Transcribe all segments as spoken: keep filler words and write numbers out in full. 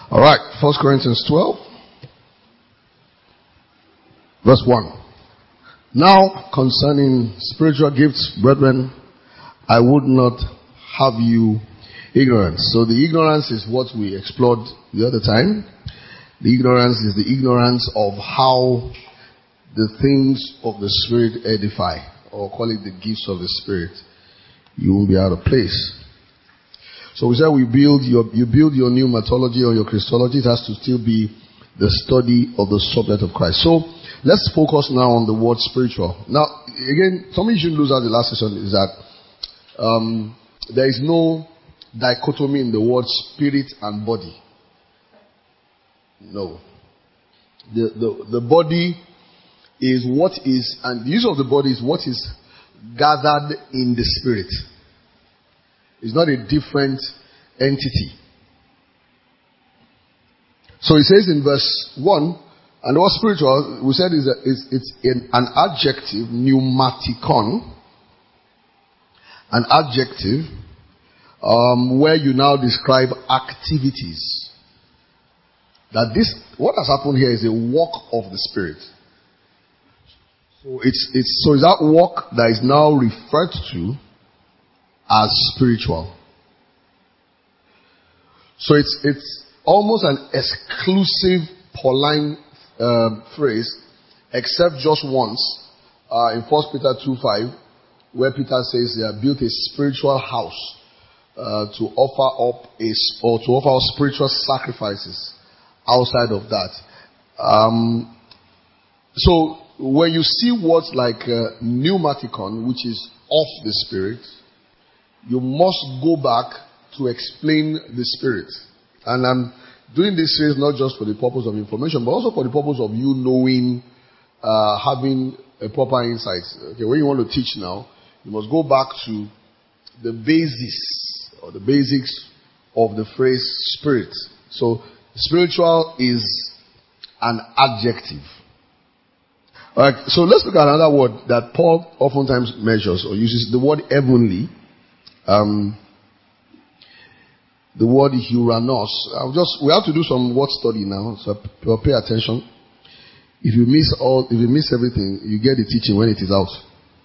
All right, First Corinthians twelve, verse one. Now, concerning spiritual gifts, brethren, I would not have you ignorant. So the ignorance is what we explored the other time. The ignorance is the ignorance of how the things of the Spirit edify, or call it the gifts of the Spirit. You will be out of place. So we said we build your, you build your pneumatology or your Christology. It has to still be the study of the subject of Christ. So let's focus now on the word spiritual. Now, again, something you shouldn't lose out the last session is that um, there is no dichotomy in the word spirit and body. No. The, the, the body is what is, and the use of the body is what is gathered in the spirit. It's not a different entity. So it says in verse one, and the word spiritual, we said is, a, is it's an, an adjective, pneumatikon, an adjective, um, where you now describe activities. That this, what has happened here is a work of the Spirit. So it's, it's, so is that work that is now referred to as spiritual. So it's, it's almost an exclusive Pauline um, phrase, except just once, uh, in First Peter two five, where Peter says they have built a spiritual house, uh, to offer up a, or to offer spiritual sacrifices outside of that. Um, so when you see words like uh, pneumatikon, which is of the Spirit, you must go back to explain the Spirit. And I'm doing this series not just for the purpose of information, but also for the purpose of you knowing, uh, having a proper insight. Okay, when you want to teach now, you must go back to the basis or the basics of the phrase Spirit. So spiritual is an adjective. Alright, so let's look at another word that Paul oftentimes measures or uses, the word heavenly. Um, the word Uranus. I'll just, we have to do some word study now, so pay attention. If you miss all, if you miss everything, you get the teaching when it is out.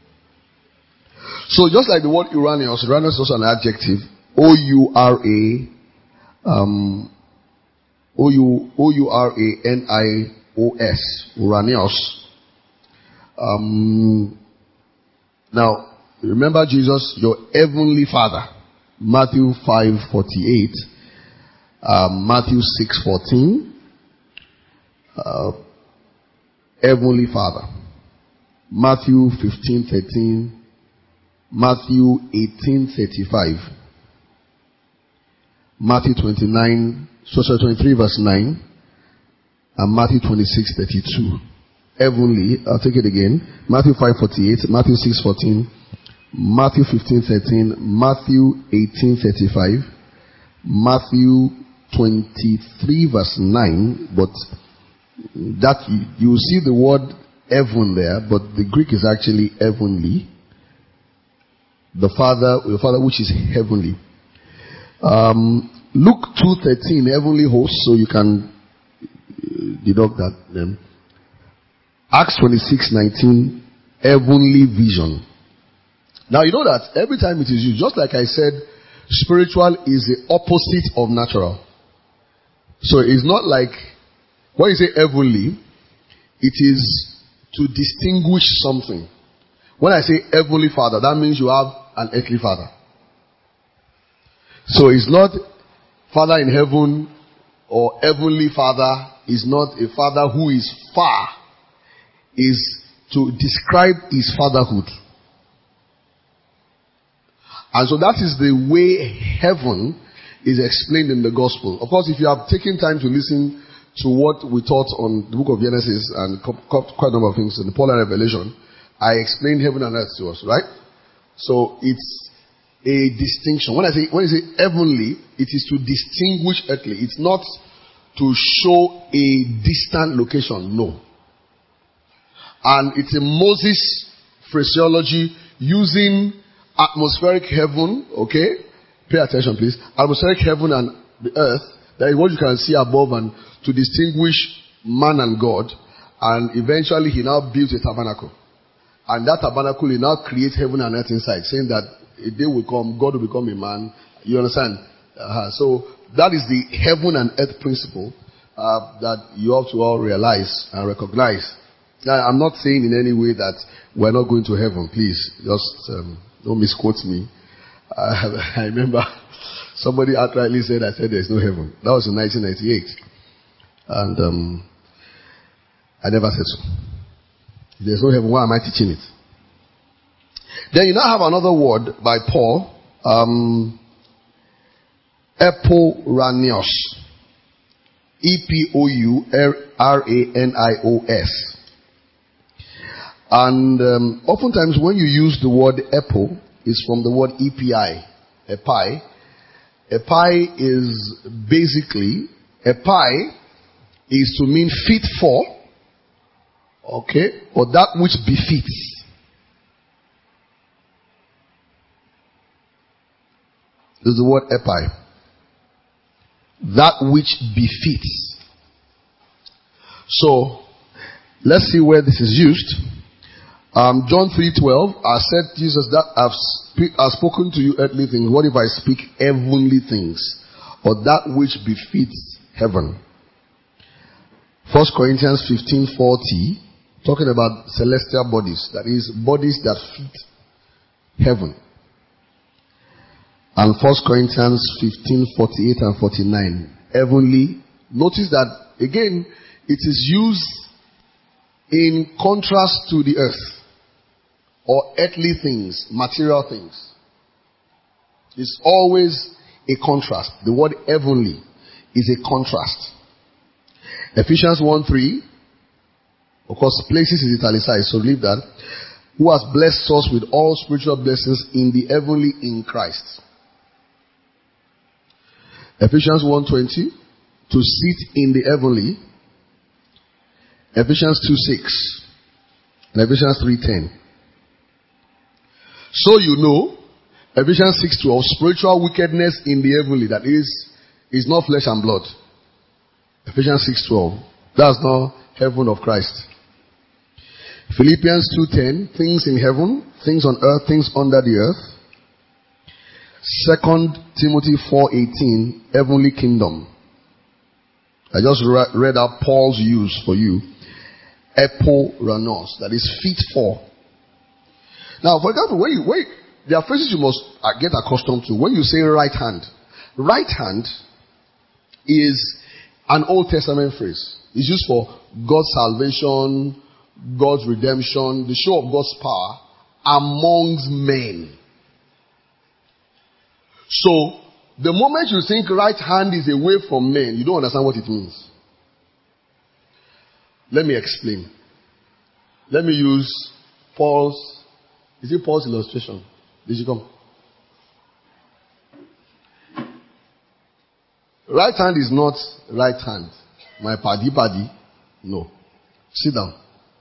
So just like the word Uranus, Uranus is also an adjective. O U R A, um, O U R A N I O S, Uranus. Um, now, remember Jesus, your heavenly Father. Matthew five forty-eight, uh, Matthew six fourteen. Uh, heavenly Father. Matthew fifteen thirteen. Matthew eighteen thirty-five. Matthew twenty-nine, so sorry, twenty-three verse nine. And Matthew twenty-six thirty-two. Heavenly, I'll take it again. Matthew five forty-eight, Matthew six fourteen. Matthew fifteen thirteen, Matthew eighteen thirty-five, Matthew twenty-three verse nine, but that you, you see the word heaven there, but the Greek is actually heavenly. The Father, the Father which is heavenly. Um, Luke two thirteen, heavenly host, so you can deduct that then. Acts twenty-six nineteen, heavenly vision. Now you know that every time it is used, just like I said, spiritual is the opposite of natural. So it's not like, when you say heavenly, it is to distinguish something. When I say heavenly Father, that means you have an earthly father. So it's not Father in heaven or heavenly Father is not a father who is far. Is to describe his fatherhood. And so that is the way heaven is explained in the gospel. Of course, if you have taken time to listen to what we taught on the book of Genesis and quite a number of things in the Pauline Revelation, I explained heaven and earth to us, right? So it's a distinction. When I say, when I say heavenly, it is to distinguish earthly. It's not to show a distant location, no. And it's a Moses phraseology using atmospheric heaven, okay? Pay attention, please. Atmospheric heaven and the earth That is what you can see above and to distinguish man and God. And eventually he now built a tabernacle. And that tabernacle, he now creates heaven and earth inside, saying that a day will come, God will become a man. You understand? Uh, so that is the heaven and earth principle uh, that you have to all realize and recognize. Now, I'm not saying in any way that we're not going to heaven. Please, just um, don't misquote me. Uh, I remember somebody outrightly said I said there's no heaven. That was in nineteen ninety-eight. And um, I never said so. If there's no heaven, why am I teaching it? Then you now have another word by Paul. Um, Epouranios. E P O U R A N I O S. And um, oftentimes when you use the word epo, it's from the word E P I. Epi. Epi is basically, epi is to mean fit for, okay, or that which befits. This is the word epi. That which befits. So, let's see where this is used. Um, John three twelve, I said, Jesus, that I've, speak, I've spoken to you earthly things. What if I speak heavenly things? Or that which befits heaven? First Corinthians fifteen forty, talking about celestial bodies. That is, bodies that fit heaven. And First Corinthians fifteen forty-eight and forty-nine, heavenly. Notice that, again, it is used in contrast to the earth. Or earthly things, material things. It's always a contrast. The word heavenly is a contrast. Ephesians one three, of course, places is italicized, so leave that. Who has blessed us with all spiritual blessings in the heavenly in Christ. Ephesians one twenty, to sit in the heavenly. Ephesians two six and Ephesians three ten. So you know, Ephesians six twelve, spiritual wickedness in the heavenly, that is, is not flesh and blood. Ephesians six twelve, that's not heaven of Christ. Philippians two ten, things in heaven, things on earth, things under the earth. Second Timothy four eighteen, heavenly kingdom. I just re- read out Paul's use for you. Epouranios, that is fit for. Now, for example, when you, when you, there are phrases you must get accustomed to. When you say right hand, right hand is an Old Testament phrase. It's used for God's salvation, God's redemption, the show of God's power amongst men. So, the moment you think right hand is away from men, you don't understand what it means. Let me explain. Let me use Paul's, is it Paul's illustration? Did you come? Right hand is not right hand. My paddy paddy. No. Sit down.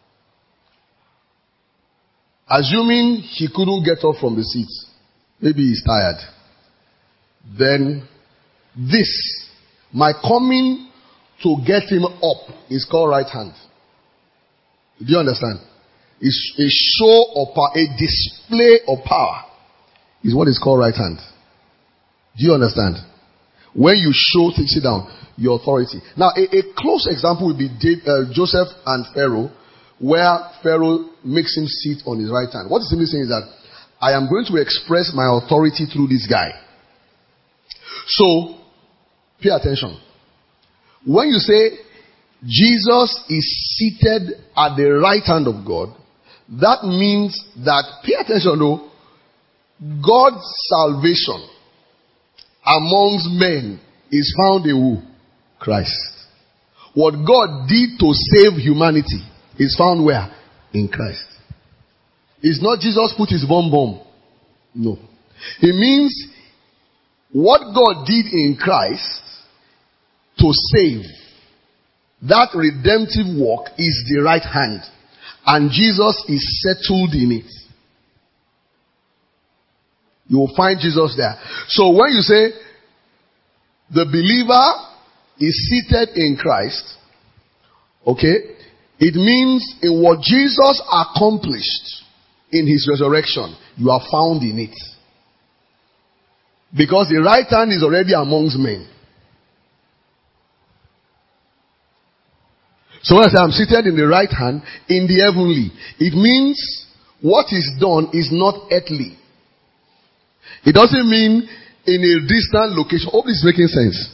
Assuming he couldn't get up from the seat. Maybe he's tired. Then this, my coming to get him up, is called right hand. Do you understand? It's a show of power, a display of power is what is called right hand. Do you understand? When you show, sit down, your authority. Now, a, a close example would be Dave, uh, Joseph and Pharaoh, where Pharaoh makes him sit on his right hand. What he's simply saying is that I am going to express my authority through this guy. So, pay attention. When you say Jesus is seated at the right hand of God, that means that, pay attention though, God's salvation amongst men is found in who? Christ. What God did to save humanity is found where? In Christ. It's not Jesus put his bomb bomb. No. It means what God did in Christ to save, that redemptive work is the right hand. And Jesus is settled in it. You will find Jesus there. So when you say the believer is seated in Christ, okay, it means in what Jesus accomplished in his resurrection, you are found in it. Because the right hand is already amongst men. So when I say I'm seated in the right hand, in the heavenly, it means what is done is not earthly. It doesn't mean in a distant location. Hope this is making sense.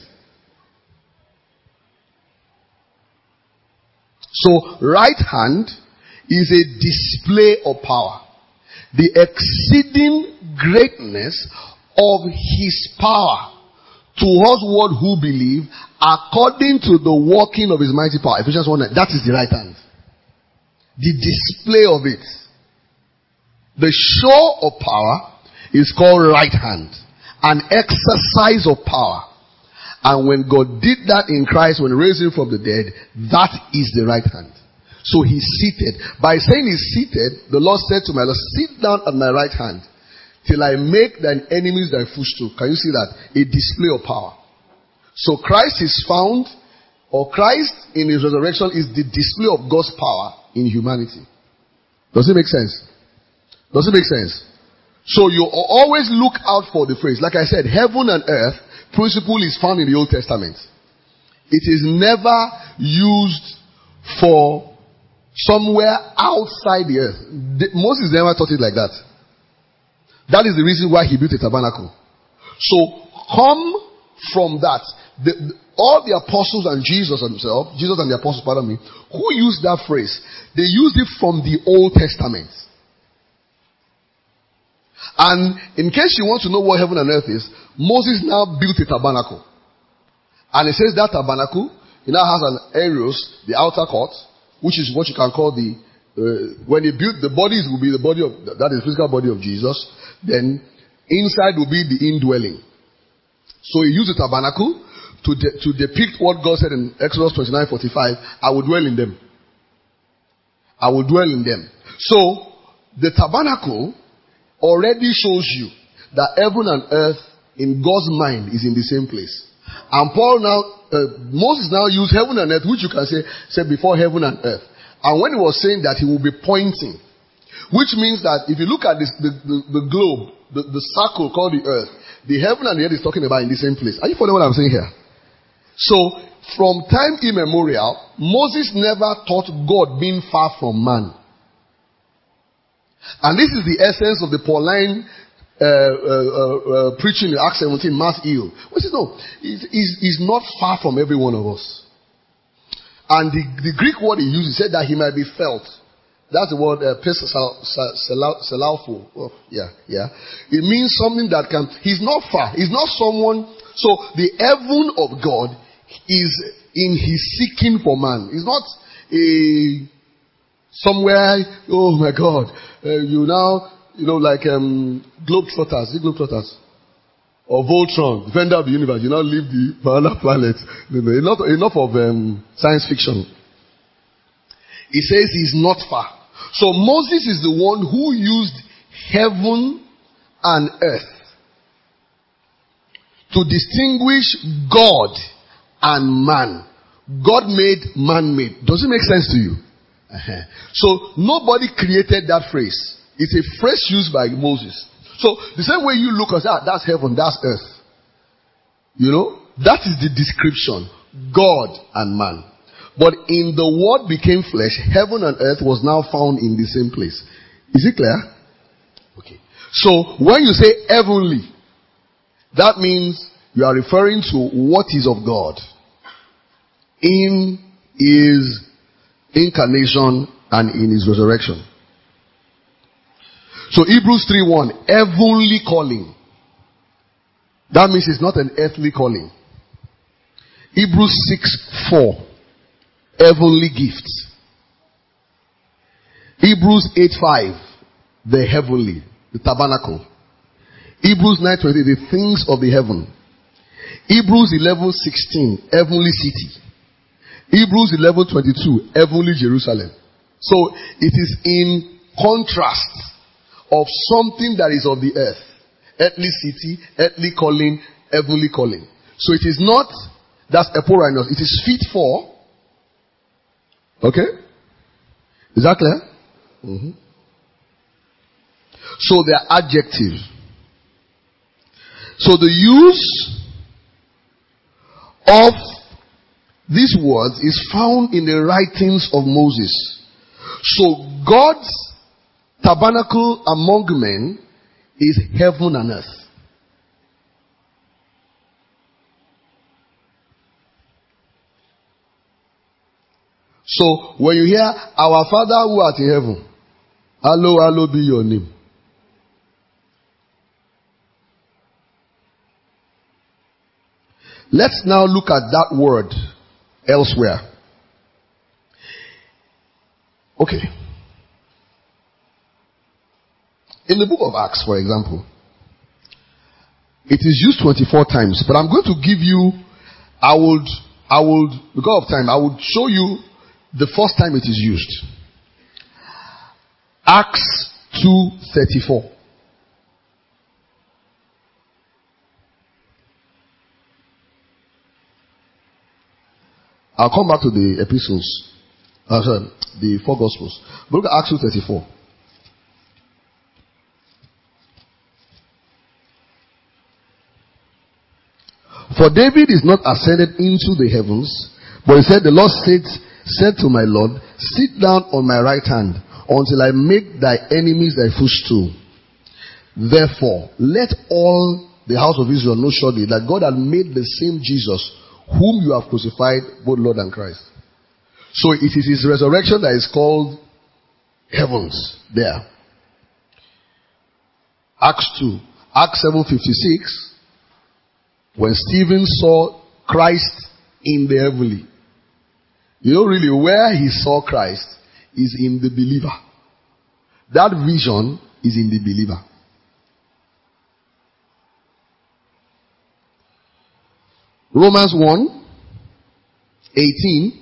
So, right hand is a display of power. The exceeding greatness of his power towards what who believe according to the working of his mighty power. Ephesians one nine. That is the right hand. The display of it. The show of power is called right hand. An exercise of power. And when God did that in Christ, when he raised him from the dead, that is the right hand. So he's seated. By saying he's seated, the Lord said to my Lord, sit down at my right hand till I make thine enemies thy footstool. Can you see that? A display of power. So Christ is found, or Christ in his resurrection is the display of God's power in humanity. Does it make sense? Does it make sense? So you always look out for the phrase. Like I said, heaven and earth principle is found in the Old Testament. It is never used for somewhere outside the earth. Moses never taught it like that. That is the reason why he built a tabernacle. So come from that. The, the, all the apostles and Jesus himself, Jesus and the apostles, pardon me, who used that phrase? They used it from the Old Testament. And in case you want to know what heaven and earth is, Moses now built a tabernacle. And it says that tabernacle, it now has an areos, the outer court, which is what you can call the, uh, when he built, the bodies will be the body of, that is the physical body of Jesus. Then inside will be the indwelling. So he used the tabernacle to, de- to depict what God said in Exodus twenty-nine forty-five, I will dwell in them. I will dwell in them. So, the tabernacle already shows you that heaven and earth in God's mind is in the same place. And Paul now, uh, Moses now used heaven and earth, which you can say, say before heaven and earth. And when he was saying that, he will be pointing. Which means that if you look at this, the, the, the globe, the, the circle called the earth, the heaven and the earth is talking about in the same place. Are you following what I'm saying here? So, from time immemorial, Moses never taught God being far from man. And this is the essence of the Pauline uh, uh, uh, uh, preaching in Acts seventeen, mass heal. Which is no, he's, he's, he's not far from every one of us. And the, the Greek word he used, he said that he might be felt. That's the word uh, selauphou. Oh, yeah, yeah. It means something that can. He's not far. He's not someone. So the heaven of God is in his seeking for man. It's not a somewhere. Oh my God, uh, you now you know like um, Globetrotters, the Globetrotters, or Voltron, defender of the universe. You now leave the another planet. Enough, enough of um, science fiction. He says he's not far. So Moses is the one who used heaven and earth to distinguish God and man. God made, man made. Does it make sense to you? Uh-huh. So nobody created that phrase. It's a phrase used by Moses. So the same way you look and say, ah, that's heaven, that's earth. You know, that is the description. God and man. But in the word became flesh, heaven and earth was now found in the same place. Is it clear? Okay. So when you say heavenly, that means you are referring to what is of God in his incarnation and in his resurrection. So Hebrews three one, heavenly calling. That means it's not an earthly calling. Hebrews six four. Heavenly gifts. Hebrews eight five, the heavenly, the tabernacle. Hebrews nine twenty, the things of the heaven. Hebrews eleven sixteen, heavenly city. Hebrews eleven twenty-two, heavenly Jerusalem. So it is in contrast of something that is of the earth. Earthly city, earthly calling, heavenly calling. So it is not That's eporhinos. It is fit for. Okay? Is that clear? Mm-hmm. So they are adjectives. So the use of these words is found in the writings of Moses. So God's tabernacle among men is heaven and earth. So when you hear our Father who art in heaven, hallowed, hallowed be your name. Let's now look at that word elsewhere. Okay. In the book of Acts, for example, it is used twenty-four times, but I'm going to give you, I would, I would, because of time, I would show you the first time it is used. Acts two thirty-four. I'll come back to the epistles. Uh, sorry, the four gospels. But look at Acts two thirty-four. For David is not ascended into the heavens, but he said, the Lord said, said to my Lord, sit down on my right hand until I make thy enemies thy footstool. Therefore, let all the house of Israel know surely that God had made the same Jesus whom you have crucified, both Lord and Christ. So it is his resurrection that is called heavens there. Acts two. Acts seven fifty-six. When Stephen saw Christ in the heavenly. You know really where he saw Christ is in the believer. That vision is in the believer. Romans one eighteen.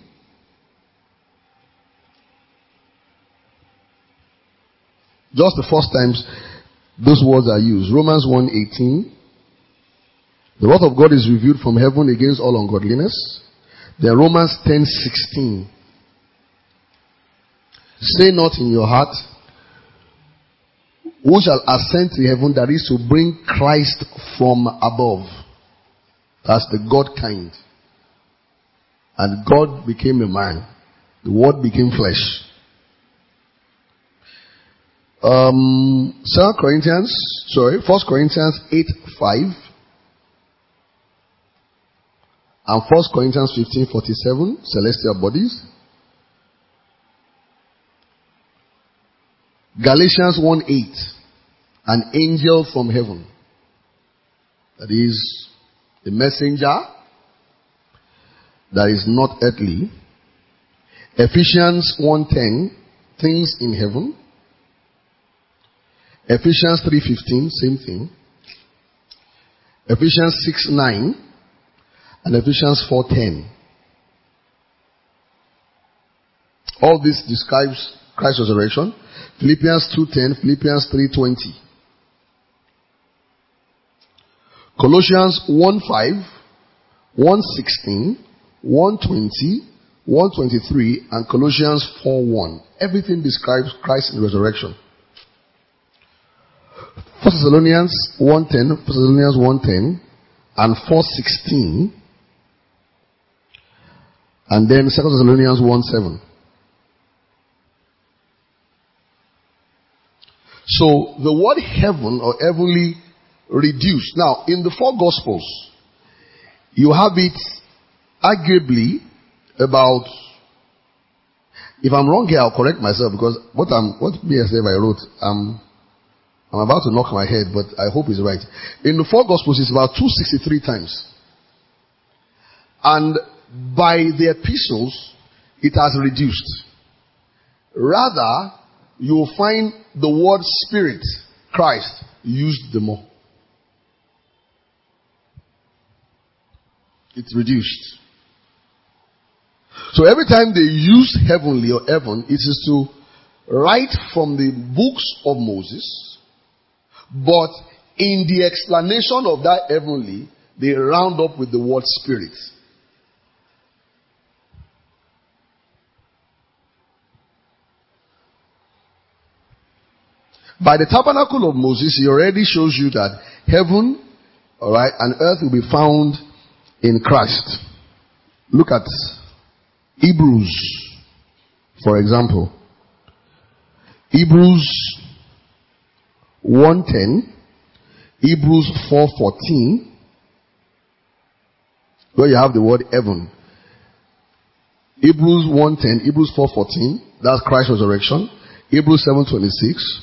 Just the first times those words are used. Romans one eighteen. The wrath of God is revealed from heaven against all ungodliness. Then Romans ten sixteen. Say not in your heart, who shall ascend to heaven, that is to bring Christ from above. That's the God kind. And God became a man. The word became flesh. Um, Second Corinthians, sorry, First Corinthians eight five. And First Corinthians fifteen forty-seven, celestial bodies. Galatians one eight, an angel from heaven. That is a messenger that is not earthly. Ephesians one ten, things in heaven. Ephesians three fifteen, same thing. Ephesians six nine. And Ephesians four ten. All this describes Christ's resurrection. Philippians two ten, Philippians three twenty. Colossians one five, one sixteen, one twenty, one twenty-three, and Colossians four one. Everything describes Christ's resurrection. First Thessalonians one ten, First Thessalonians one ten, and four sixteen. And then Second Thessalonians one seven. So the word heaven or heavenly reduced. Now in the four gospels, you have it arguably about, if I'm wrong here, I'll correct myself, because what I'm what B S F I wrote, um I'm about to knock my head, but I hope it's right. In the four gospels it's about two hundred sixty-three times. And by the epistles, it has reduced. Rather, you will find the word Spirit, Christ, used the more. It's reduced. So every time they use heavenly or heaven, it is to write from the books of Moses, but in the explanation of that heavenly, they round up with the word Spirit. By the tabernacle of Moses, he already shows you that heaven, all right, and earth will be found in Christ. Look at Hebrews, for example. Hebrews one ten, Hebrews four fourteen, where you have the word heaven. Hebrews one ten, Hebrews four fourteen, that's Christ's resurrection. Hebrews seven twenty-six.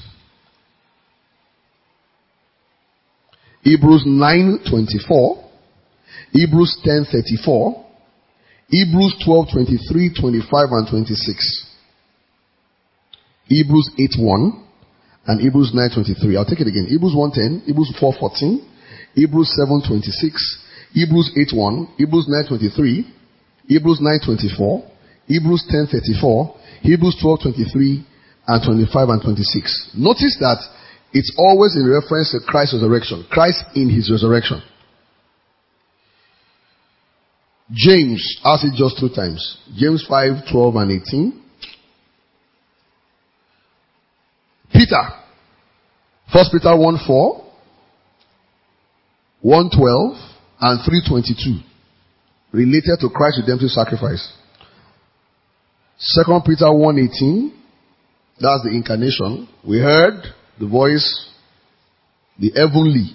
Hebrews nine twenty-four. Hebrews ten thirty-four. Hebrews twelve twenty-three, twenty-five, and twenty-six. Hebrews eight one and Hebrews nine twenty-three. I'll take it again. Hebrews one ten, Hebrews four fourteen, Hebrews seven twenty-six, Hebrews eight one, Hebrews nine twenty-three, Hebrews nine twenty-four, Hebrews ten thirty-four, Hebrews twelve twenty-three, and twenty-five and twenty-six. Notice that it's always in reference to Christ's resurrection. Christ in his resurrection. James asks it just two times. James five twelve and eighteen. Peter, First Peter one four, one twelve, and three twenty-two, related to Christ's redemptive sacrifice. Second Peter one eighteen, that's the incarnation. We heard the voice, the heavenly.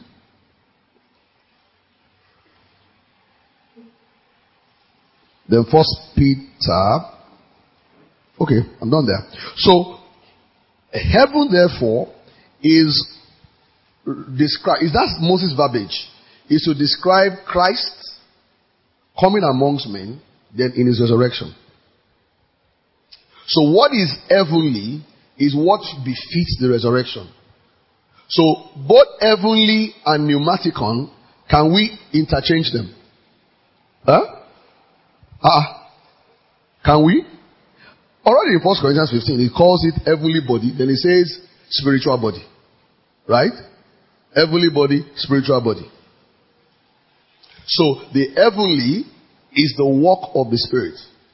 Then First Peter. Okay, I'm done there. So, heaven, therefore, is described, is that Moses' verbiage? Is to describe Christ coming amongst men, then in his resurrection. So what is heavenly is what befits the resurrection. So both heavenly and pneumaticon, can we interchange them? Huh? Ah, can we? Already in First Corinthians fifteen, he calls it heavenly body, then he says spiritual body. Right? Heavenly body, spiritual body. So the heavenly is the work of the Spirit.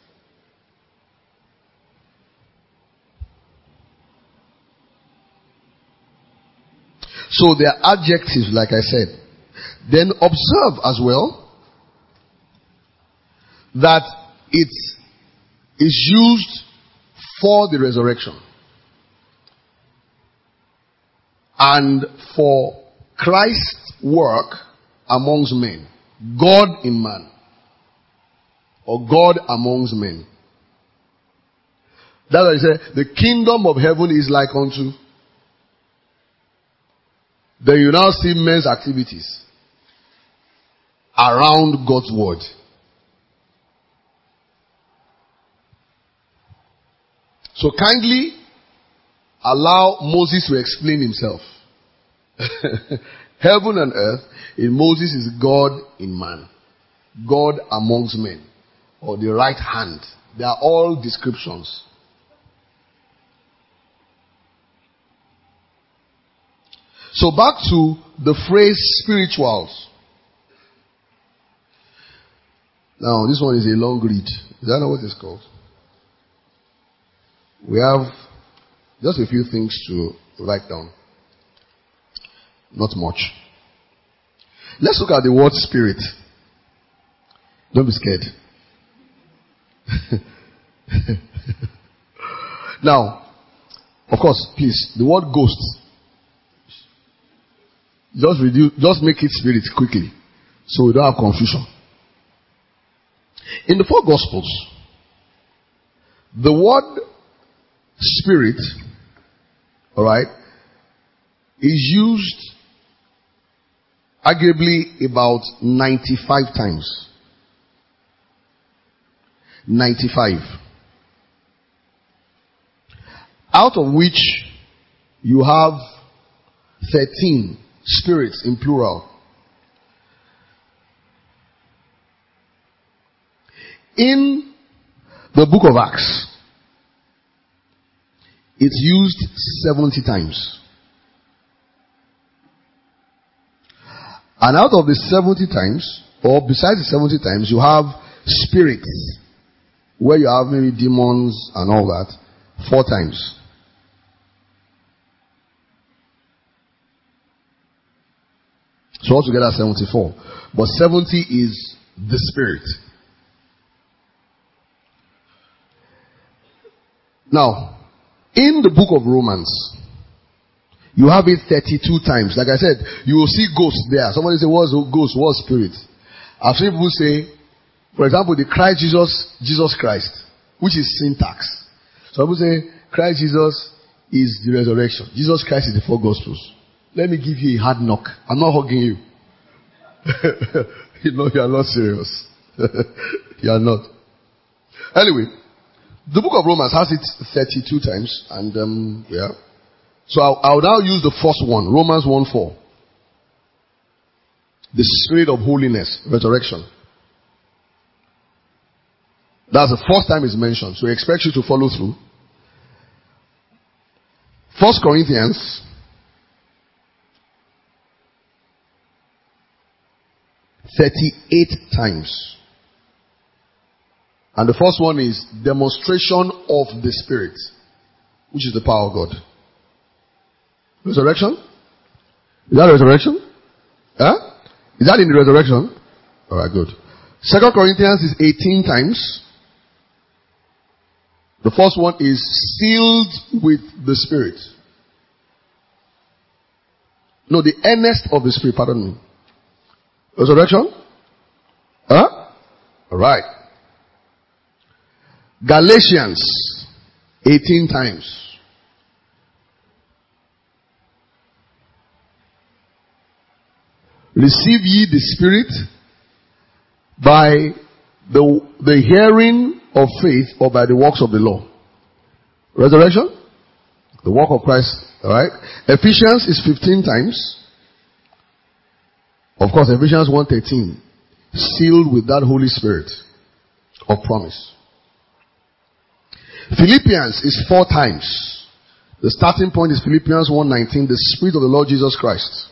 So they are adjectives, like I said. Then observe as well that it is used for the resurrection and for Christ's work amongst men. God in man, or God amongst men. That's why I say the kingdom of heaven is like unto. Then you now see men's activities around God's word. So kindly allow Moses to explain himself. Heaven and earth in Moses is God in man. God amongst men. Or the right hand. They are all descriptions. So back to the phrase spirituals. Now this one is a long read. Is that not what it's called? We have just a few things to write down. Not much. Let's look at the word spirit. Don't be scared. Now, of course, please, the word ghost. Just reduce, just make it spirit quickly, so we don't have confusion. In the four Gospels, the word spirit, all right, is used arguably about ninety-five times. ninety-five. Out of which you have thirteen spirits in plural. In the book of Acts, it's used seventy times. And out of the seventy times, or besides the seventy times, you have spirits, where you have maybe demons and all that, four times. So altogether seventy-four. But seventy is the Spirit. Now, in the book of Romans, you have it thirty-two times. Like I said, you will see ghosts there. Somebody say, what's ghost? What's spirit? I've seen people say, for example, the Christ Jesus, Jesus Christ, which is syntax. Some people say, Christ Jesus is the resurrection. Jesus Christ is the four gospels. Let me give you a hard knock. I'm not hugging you. You know, you are not serious. You are not. Anyway, the book of Romans has it thirty-two times. And, um, yeah. So I'll, I'll now use the first one. Romans one four. The spirit of holiness, resurrection. That's the first time it's mentioned. So he expects you to follow through. First Corinthians thirty-eight times. And the first one is demonstration of the Spirit, which is the power of God. Resurrection? Is that resurrection? Huh? Is that in the resurrection? Alright, good. Second Corinthians is eighteen times. The first one is sealed with the Spirit. No, the earnest of the Spirit, pardon me. Resurrection? Huh? Alright. Galatians, eighteen times. Receive ye the Spirit by the, the hearing of faith or by the works of the law. Resurrection? The work of Christ. Alright. Ephesians is fifteen times. Of course, Ephesians one thirteen. Sealed with that Holy Spirit of promise. Philippians is four times. The starting point is Philippians one nineteen. The Spirit of the Lord Jesus Christ.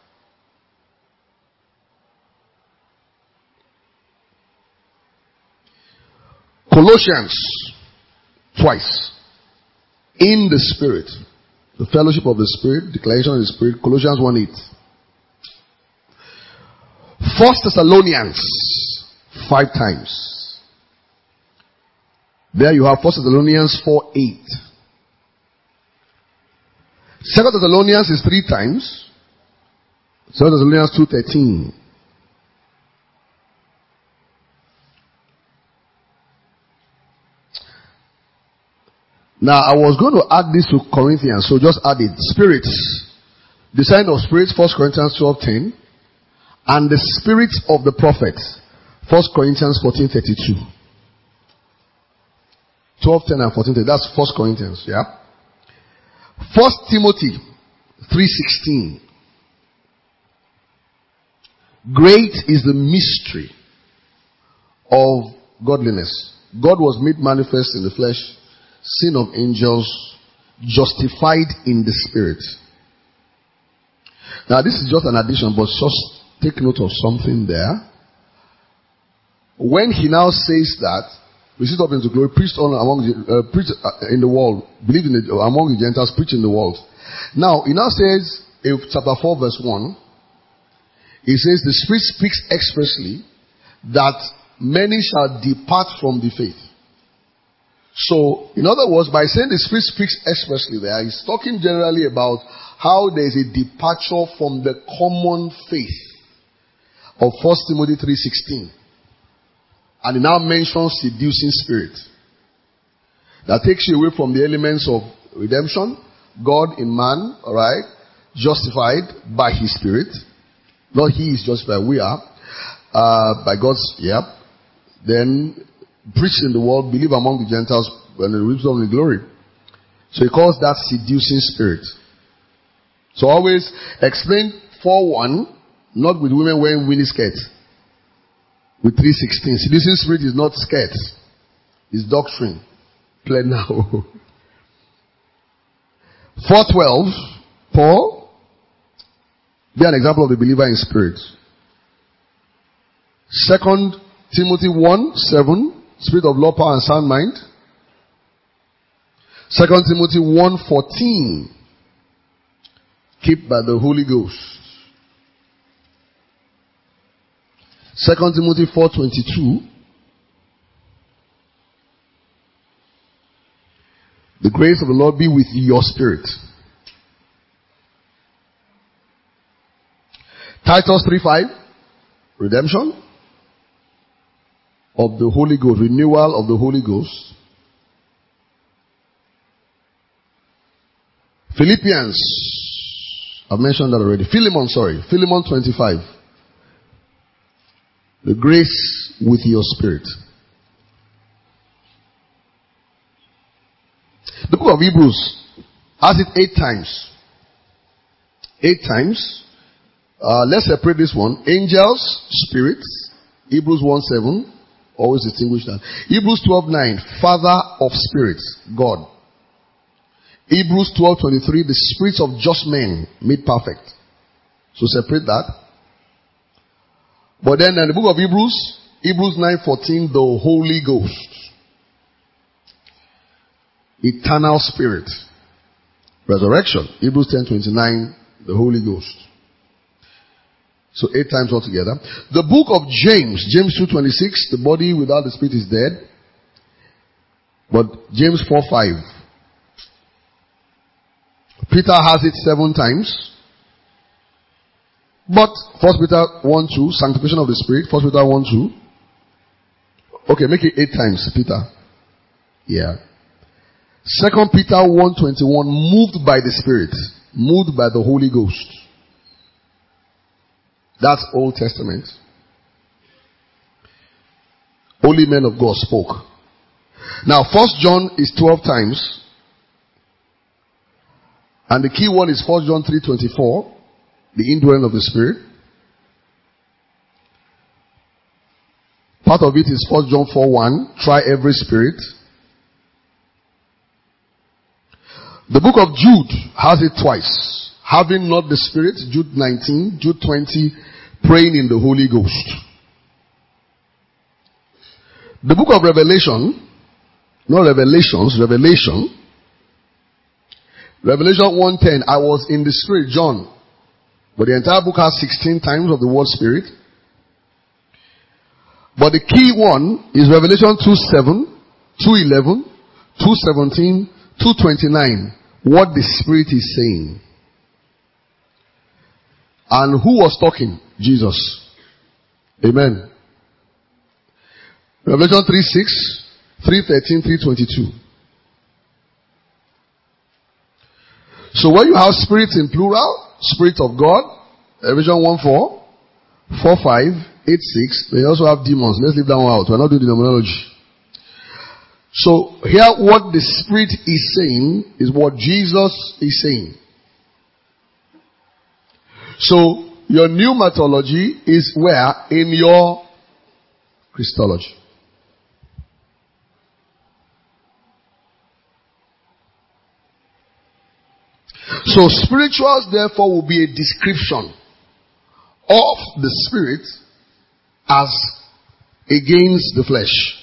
Colossians, twice. In the Spirit. The fellowship of the Spirit, declaration of the Spirit, Colossians one eight. First Thessalonians, five times. There you have First Thessalonians four eight. Second Thessalonians is three times. Second Thessalonians two thirteen. Now, I was going to add this to Corinthians, so just add it. Spirits. The sign of spirits, First Corinthians twelve ten. And the spirits of the prophets, First Corinthians fourteen thirty-two. twelve ten and fourteen thirty. That's First Corinthians, yeah? First Timothy three sixteen. Great is the mystery of godliness. God was made manifest in the flesh. Sin of angels, justified in the spirit. Now this is just an addition, but just take note of something there. When he now says that, receive up into glory, preached on among the, uh, preach uh, in the world, believe in it among the Gentiles, preach in the world. Now he now says, in chapter four verse one, he says the Spirit speaks expressly that many shall depart from the faith. So, in other words, by saying the Spirit speaks expressly there, he's talking generally about how there is a departure from the common faith of First Timothy three sixteen. And he now mentions seducing spirit. That takes you away from the elements of redemption, God in man, alright, justified by His Spirit. Not He is justified, we are. Uh, by God's, yeah. Then, preach in the world, believe among the Gentiles, and the wisdom and the glory. So he calls that seducing spirit. So always explain four one, not with women wearing mini skirts. With three sixteen. Seducing spirit is not skirts. It's doctrine. Plain now. four twelve, Paul, be an example of the believer in spirit. Second Timothy one seven, spirit of law, power, and sound mind. Second Timothy one fourteen, keep by the Holy Ghost. Second Timothy four twenty-two. The grace of the Lord be with your spirit. Titus three five. Redemption of the Holy Ghost. Renewal of the Holy Ghost. Philippians. I've mentioned that already. Philemon, sorry. Philemon twenty-five. The grace with your spirit. The book of Hebrews has it eight times. Eight times. Uh, let's separate this one. Angels, spirits. Hebrews one seven. Always distinguish that. Hebrews twelve nine. Father of spirits. God. Hebrews twelve twenty-three. The spirits of just men made perfect. So separate that. But then in the book of Hebrews, Hebrews nine fourteen, the Holy Ghost. Eternal Spirit. Resurrection. Hebrews ten twenty-nine, the Holy Ghost. So eight times altogether. The book of James, James two twenty-six, the body without the spirit is dead. But James four five. Peter has it seven times. But First Peter one two, sanctification of the Spirit. First Peter one two. Okay, make it eight times, Peter. Yeah. Second Peter one twenty-one, moved by the Spirit. Moved by the Holy Ghost. That's Old Testament. Holy men of God spoke. Now, First John is twelve times. And the key one is First John three twenty-four. The indwelling of the Spirit. Part of it is First John four one. Try every spirit. The book of Jude has it twice. Having not the Spirit, Jude nineteen, Jude twenty, praying in the Holy Ghost. The book of Revelation, not Revelations, Revelation. Revelation one ten, I was in the Spirit, John. But the entire book has sixteen times of the word Spirit. But the key one is Revelation two seven, two eleven, two seventeen, two twenty-nine. What the Spirit is saying. And who was talking? Jesus. Amen. Revelation three six, three thirteen, three twenty-two. So when you have spirits in plural, Spirit of God, Revelation one four, four five, eight six, they also have demons. Let's leave that one out. We're not doing the terminology. So here what the Spirit is saying is what Jesus is saying. So your pneumatology is where? In your Christology. So spirituals therefore will be a description of the Spirit as against the flesh.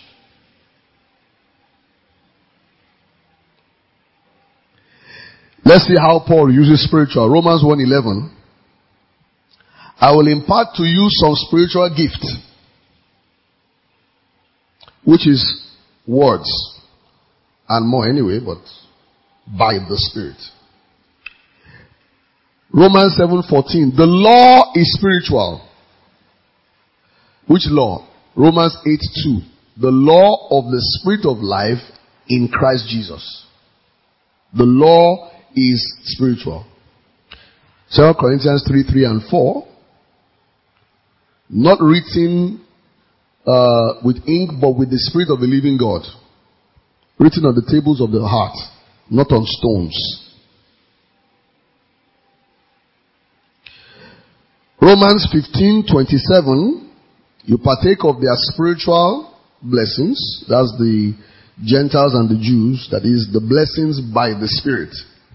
Let's see how Paul uses spiritual. Romans one eleven. I will impart to you some spiritual gift, which is words and more anyway, but by the Spirit. Romans seven fourteen. The law is spiritual. Which law? Romans eight two. The law of the Spirit of life in Christ Jesus. The law is spiritual. Second Corinthians three three and four. Not written uh, with ink, but with the Spirit of the living God. Written on the tables of the heart, not on stones. Romans fifteen twenty-seven. You partake of their spiritual blessings. That's the Gentiles and the Jews. That is the blessings by the Spirit.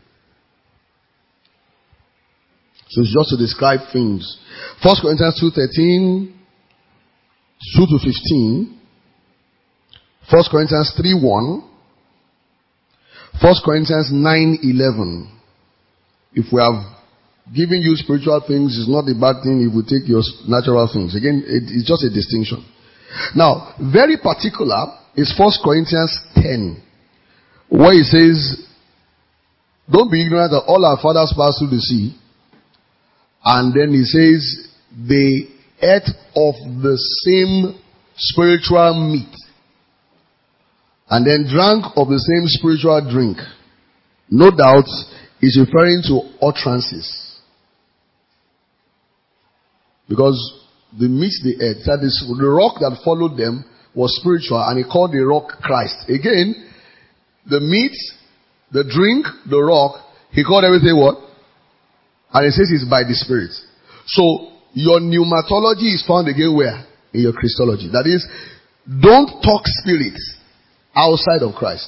So it's just to describe things. First Corinthians two thirteen, two to fifteen. First Corinthians three one. First Corinthians nine eleven. If we have Giving you spiritual things is not a bad thing if we take your natural things. Again, it, it's just a distinction. Now, very particular is First Corinthians ten, where he says, don't be ignorant that all our fathers passed through the sea. And then he says, they ate of the same spiritual meat. And then drank of the same spiritual drink. No doubt, he's referring to utterances. Because the meat they ate, that is, the rock that followed them was spiritual, and he called the rock Christ. Again, the meat, the drink, the rock, he called everything what? And he says it's by the Spirit. So, your pneumatology is found again where? In your Christology. That is, don't talk spirit outside of Christ.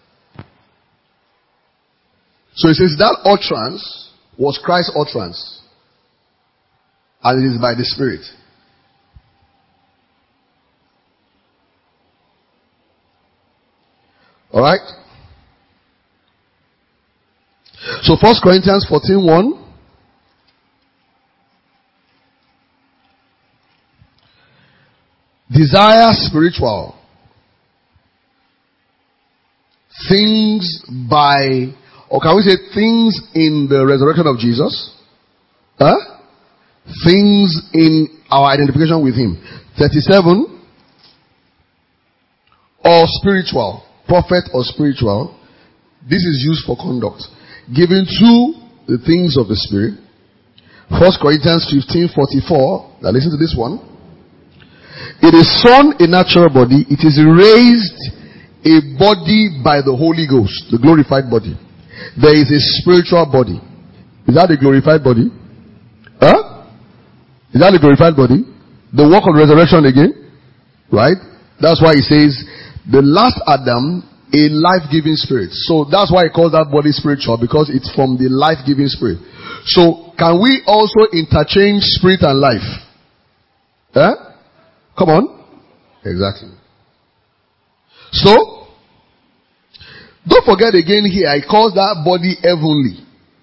So he says that utterance was Christ's utterance. And it is by the Spirit. Alright? So First Corinthians fourteen one. Desire spiritual things by, or can we say things in the resurrection of Jesus? Huh? Things in our identification with Him. thirty-seven. Or spiritual. Prophet or spiritual. This is used for conduct. Given to the things of the Spirit. First Corinthians fifteen forty-four. Now listen to this one. It is sown a natural body. It is raised a body by the Holy Ghost. The glorified body. There is a spiritual body. Is that a glorified body? Huh? Is that the glorified body? The work of resurrection again? Right? That's why he says, the last Adam, a life-giving spirit. So that's why he calls that body spiritual, because it's from the life-giving spirit. So, can we also interchange spirit and life? Huh? Come on. Exactly. So, don't forget again here, he calls that body heavenly.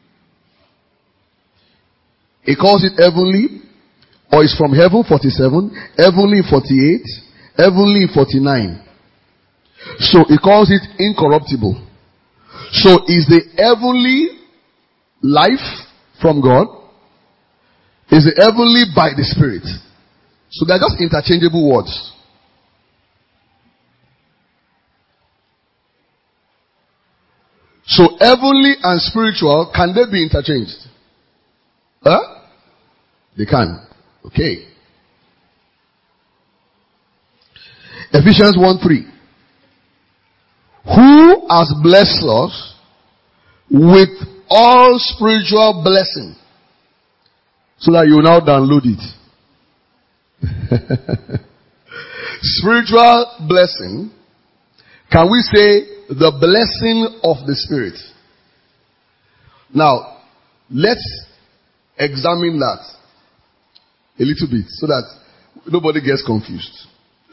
He calls it heavenly. Or it's from heaven, forty-seven, heavenly, forty-eight, heavenly, forty-nine. So he calls it incorruptible. So is the heavenly life from God? Is the heavenly by the Spirit? So they're just interchangeable words. So heavenly and spiritual, can they be interchanged? Huh? They can. Okay. Ephesians one three. Who has blessed us with all spiritual blessing, so that you now download it. Spiritual blessing. Can we say the blessing of the Spirit? Now, let's examine that a little bit so that nobody gets confused.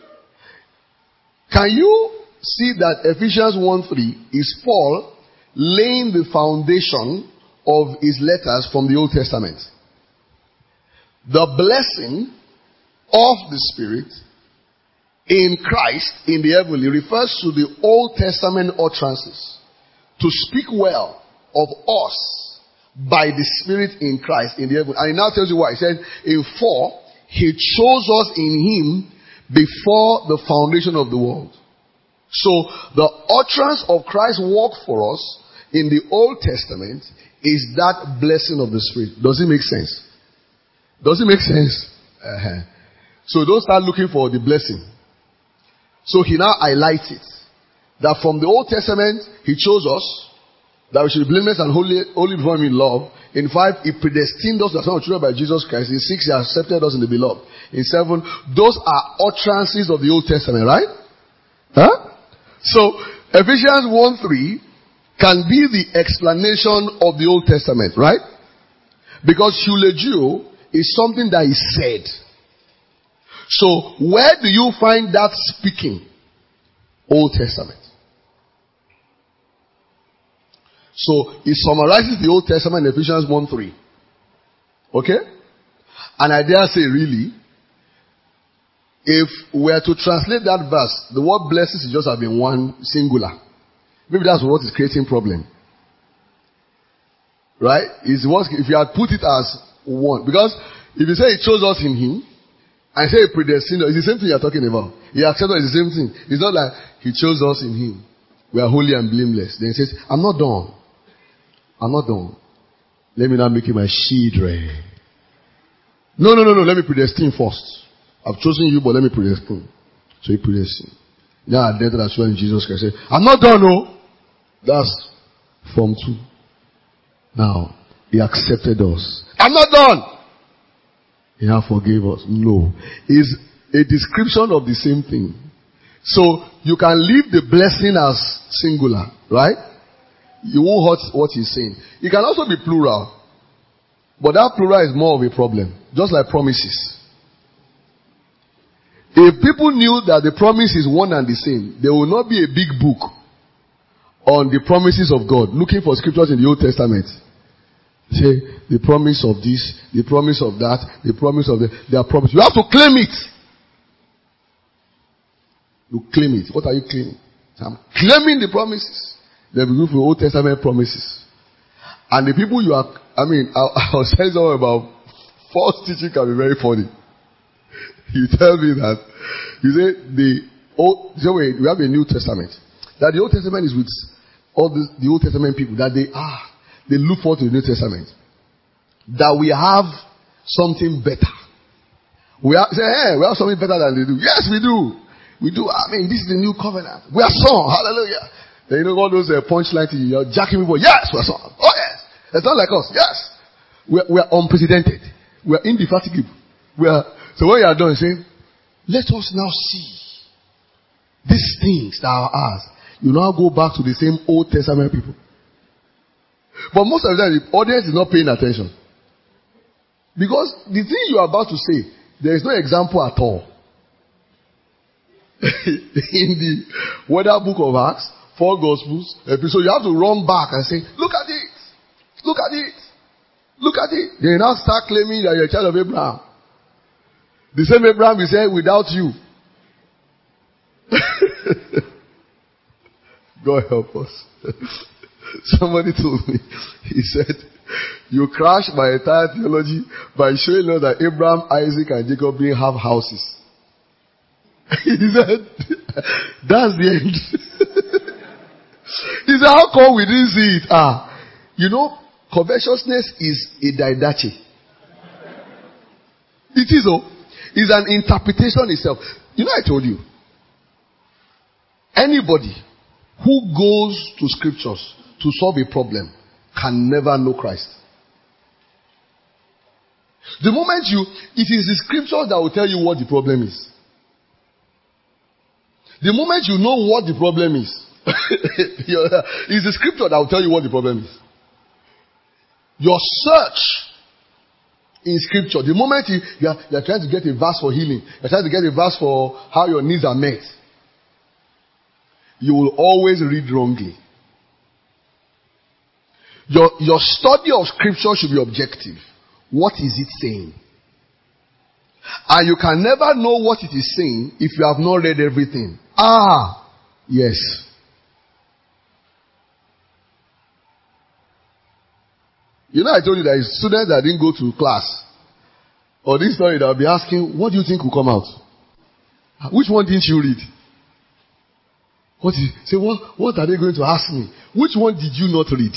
Can you see that Ephesians one three is Paul laying the foundation of his letters from the Old Testament? The blessing of the Spirit in Christ in the heavenly refers to the Old Testament utterances to speak well of us by the Spirit in Christ in the heaven. And he now tells you why. He said in four, He chose us in Him before the foundation of the world. So the utterance of Christ's work for us in the Old Testament is that blessing of the Spirit. Does it make sense? Does it make sense? Uh-huh. So don't start looking for the blessing. So he now highlights it. That from the Old Testament, He chose us, that we should be blameless and holy, holy before Him in love. In five, He predestined us to become children by Jesus Christ. In six, He accepted us in the beloved. In seven, those are utterances of the Old Testament, right? Huh? So, Ephesians one three can be the explanation of the Old Testament, right? Because eulogio is something that is said. So, where do you find that speaking? Old Testament. So, it summarizes the Old Testament in Ephesians one three. Okay? And I dare say, really, if we are to translate that verse, the word blesses is just have been one singular. Maybe that's what is creating problem. Right? Is what if you had put it as one. Because if you say he chose us in him, and say he predestined us, it's the same thing you're talking about. He accepted us, it's the same thing. It's not like he chose us in him. We are holy and blameless. Then he says, I'm not done. I'm not done. Let me now make you my children. No, no, no, no. Let me predestine first. I've chosen you, but let me predestine. So he predestined. Now I did that as well in Jesus Christ. Say, I'm not done, no. That's form two. Now, he accepted us. I'm not done. He has forgave us. No. It's a description of the same thing. So, you can leave the blessing as singular, right? You won't hurt what he's saying. It can also be plural. But that plural is more of a problem. Just like promises. If people knew that the promise is one and the same, there will not be a big book on the promises of God, looking for scriptures in the Old Testament. Say, the promise of this, the promise of that, the promise of the, their promise. You have to claim it. You claim it. What are you claiming? I'm claiming the promises. Then we go for Old Testament promises. And the people you are, I mean, I, I was telling someone about false teaching can be very funny. You tell me that, you say the Old, so wait, we have a New Testament. That the Old Testament is with all the, the Old Testament people. That they are, they look forward to the New Testament. That we have something better. We have, say, hey, we have something better than they do. Yes, we do. We do. I mean, this is the new covenant. We are sons. Hallelujah. Then you know all those uh, punchlines, you're jacking people. Yes, we are sons. Oh yes. It's not like us. Yes. We are, we are unprecedented. We are indefatigable. We are, so what you are doing is saying, let us now see these things that are ours. You now go back to the same Old Testament people. But most of the time, the audience is not paying attention. Because the thing you are about to say, there is no example at all. In the Weather Book of Acts, four Gospels, episode, you have to run back and say, look at it. Look at it. Look at it. They now start claiming that you're a child of Abraham. The same Abraham is saying, without you. God help us. Somebody told me, he said, you crash my entire theology by showing us that Abraham, Isaac, and Jacob didn't have houses. He said, that's the end. He said, how come we didn't see it? Ah, you know, covetousness is a didache. It is, oh, it's an interpretation itself. You know, I told you, anybody who goes to scriptures to solve a problem can never know Christ. The moment you, it is the scriptures that will tell you what the problem is. The moment you know what the problem is, it's the scripture that will tell you what the problem is. Your search in scripture, the moment you, you, are, you are trying to get a verse for healing, you are trying to get a verse for how your needs are met, you will always read wrongly. Your, your study of scripture should be objective. What is it saying? And you can never know what it is saying if you have not read everything. Ah, yes. You know, I told you that students that didn't go to class, or this story, that will be asking, what do you think will come out? Which one didn't you read? What is, say, what, what are they going to ask me? Which one did you not read?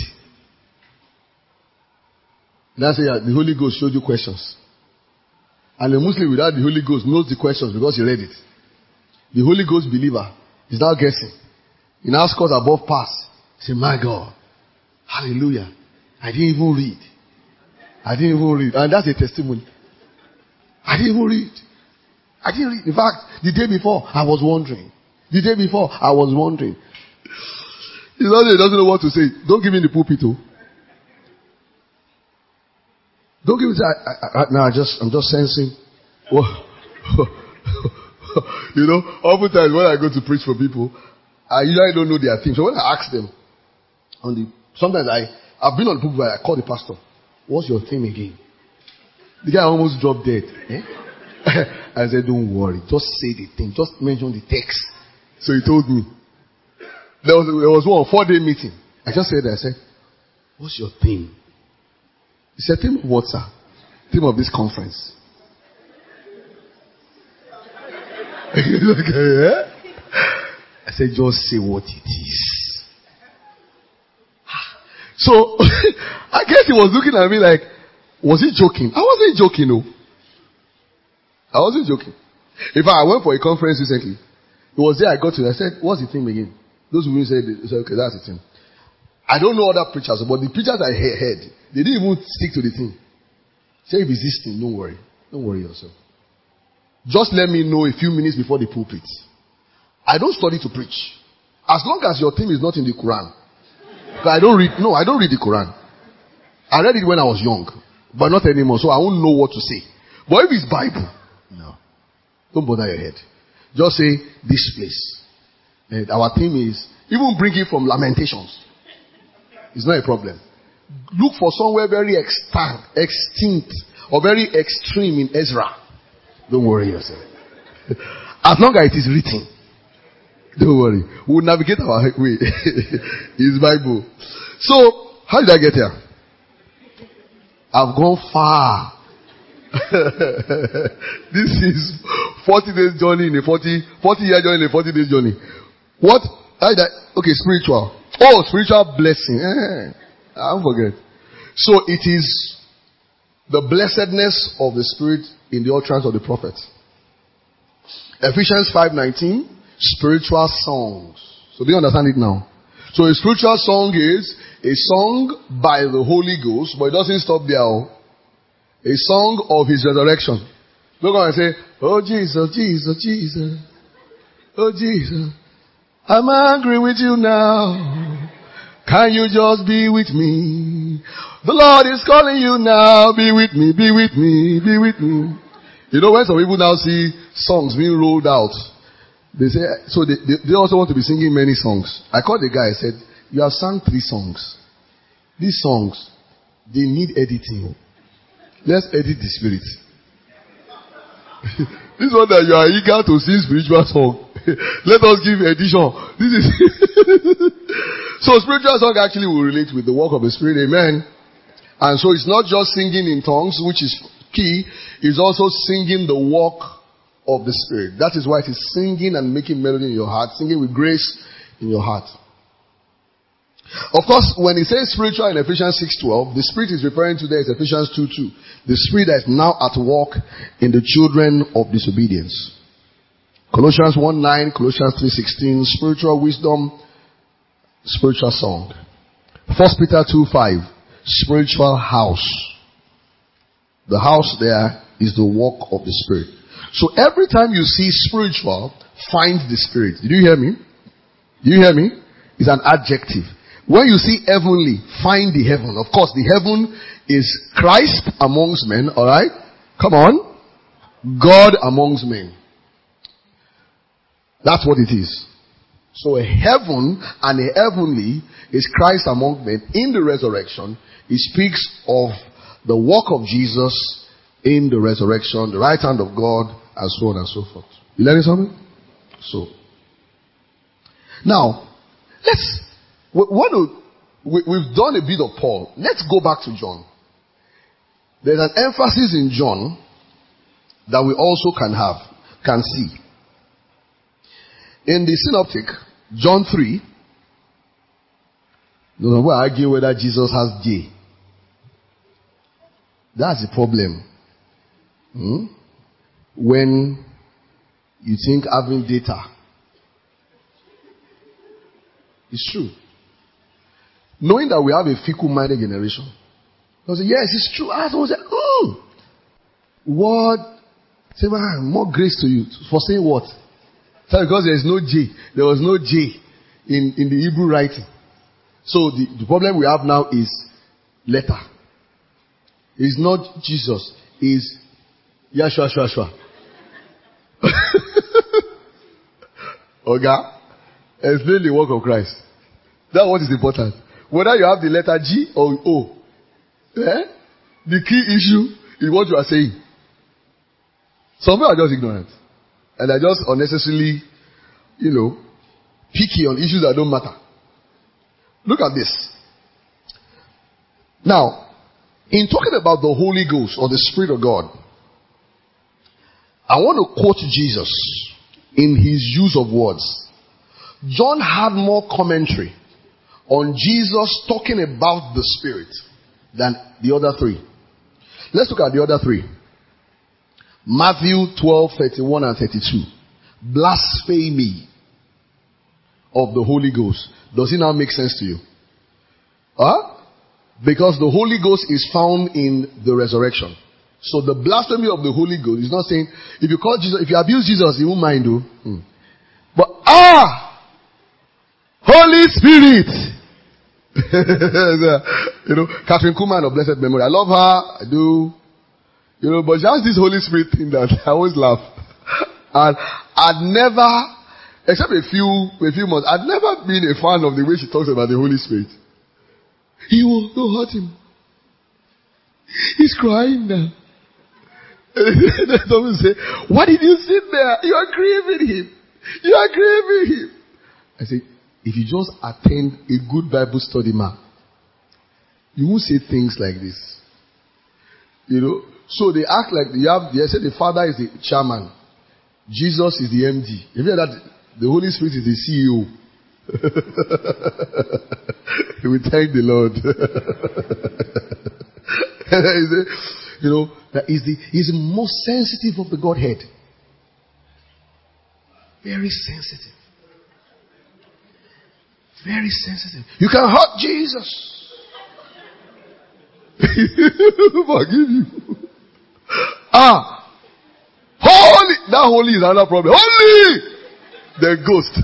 That's it. The Holy Ghost showed you questions. And a Muslim without the Holy Ghost knows the questions because he read it. The Holy Ghost believer is now guessing. He now scores above pass. Say, my God. Hallelujah. I didn't even read. I didn't even read. And that's a testimony. I didn't even read. I didn't read. In fact, the day before, I was wondering. The day before, I was wondering. He doesn't know what to say. Don't give me the pulpit. Oh. Don't give me that. I, I, I, now I just, I'm just sensing. Oh. You know, oftentimes when I go to preach for people, I usually don't know their theme. So when I ask them, on the sometimes I, I've been on the pulpit, I call the pastor. What's your theme again? The guy almost dropped dead. Eh? I said, don't worry. Just say the thing. Just mention the text. So he told me. There was, there was one four-day meeting. I just said, I said, what's your theme? He said, theme of what, sir? Theme of this conference. Okay, I said, just say what it is. So, I guess he was looking at me like, was he joking? I wasn't joking, no. I wasn't joking. In fact, I went for a conference recently. It was there I got to, I said, what's the theme again? Those who said, said, okay, that's the theme. I don't know other preachers, but the preachers I heard, they didn't even stick to the thing. Say, if it's this thing, don't worry. Don't worry yourself. Just let me know a few minutes before the pulpit. I don't study to preach. As long as your theme is not in the Quran. I don't read, no, I don't read the Quran. I read it when I was young, but not anymore, so I won't know what to say. But if it's Bible, no. Don't bother your head. Just say, this place. And our theme is, even bring it from Lamentations. It's not a problem. Look for somewhere very extant, extinct, or very extreme in Ezra. Don't worry yourself. As long as it is written, don't worry. We'll navigate our way. It's Bible. So, how did I get here? I've gone far. This is forty days journey in a forty, forty year journey in a forty days journey. What? How did I, okay, spiritual. Oh, spiritual blessing. Eh, I don't forget. So it is the blessedness of the Spirit in the utterance of the prophet. Ephesians five nineteen, spiritual songs. So do you understand it now? So a spiritual song is a song by the Holy Ghost, but it doesn't stop there. A song of his resurrection. Look and say, oh Jesus, Jesus, Jesus. Oh Jesus, I'm angry with you now. Can you just be with me? The Lord is calling you now. Be with me, be with me, be with me. You know, when some people now see songs being rolled out, they say, so they, they, they also want to be singing many songs. I called the guy, I said, you have sung three songs. These songs, they need editing. Let's edit the spirit. This one that you are eager to sing spiritual song. Let us give edition. This is so spiritual song actually will relate with the work of the Spirit. Amen. And so it's not just singing in tongues, which is key. It's also singing the work of the Spirit. That is why it is singing and making melody in your heart, singing with grace in your heart. Of course, when it says spiritual in Ephesians six twelve, the Spirit is referring to there is Ephesians two two. The Spirit that is now at work in the children of disobedience. Colossians one nine, Colossians three sixteen, spiritual wisdom, spiritual song. First Peter two five, spiritual house. The house there is the work of the Spirit. So every time you see spiritual, find the Spirit. Did you hear me? Did you hear me? It's an adjective. When you see heavenly, find the heaven. Of course, the heaven is Christ amongst men, alright? Come on. God amongst men. That's what it is. So a heaven and a heavenly is Christ among men in the resurrection. It speaks of the work of Jesus in the resurrection, the right hand of God, and so on and so forth. You learning something? So. Now, let's, we want to, we, we've done a bit of Paul. Let's go back to John. There's an emphasis in John that we also can have, can see. In the synoptic, John three, no one will argue whether Jesus has J. That's the problem. Hmm? When you think having data. It's true. Knowing that we have a fickle-minded generation. They'll say, yes, it's true. I was say, oh, what? Say, man, more grace to you. For saying what? So because there is no J. There was no J in, in the Hebrew writing. So the, the problem we have now is letter. It's not Jesus. It's Yahshua, Shua, Shua. Oga, explain the work of Christ. That's what is important. Whether you have the letter G or O. Eh? The key issue in what you are saying. Some people are just ignorant. And they're just unnecessarily, you know, picky on issues that don't matter. Look at this. Now, in talking about the Holy Ghost or the Spirit of God, I want to quote Jesus in his use of words. John had more commentary on Jesus talking about the Spirit than the other three. Let's look at the other three. Matthew twelve, thirty-one and thirty-two. Blasphemy of the Holy Ghost. Does it now make sense to you? Huh? Because the Holy Ghost is found in the resurrection. So the blasphemy of the Holy Ghost is not saying, if you call Jesus, if you abuse Jesus, he won't mind you. Hmm. But, ah! Holy Spirit! You know, Catherine Kuhlman of blessed memory. I love her. I do. You know, but she has this Holy Spirit thing that I always laugh. And I'd never, except a few, a few months, I'd never been a fan of the way she talks about the Holy Spirit. He will not hurt him. He's crying now. Someone say, why did you sit there? You are grieving him. You are grieving him. I say, if you just attend a good Bible study, man, you won't say things like this. You know, so they act like you have, they say the Father is the chairman. Jesus is the M D. Have you heard that? The Holy Spirit is the C E O. We thank the Lord. You know, that is the, he's the most sensitive of the Godhead. Very sensitive. Very sensitive. You can hurt Jesus. Forgive you. Ah. Holy. That holy is another problem. Holy. The ghost.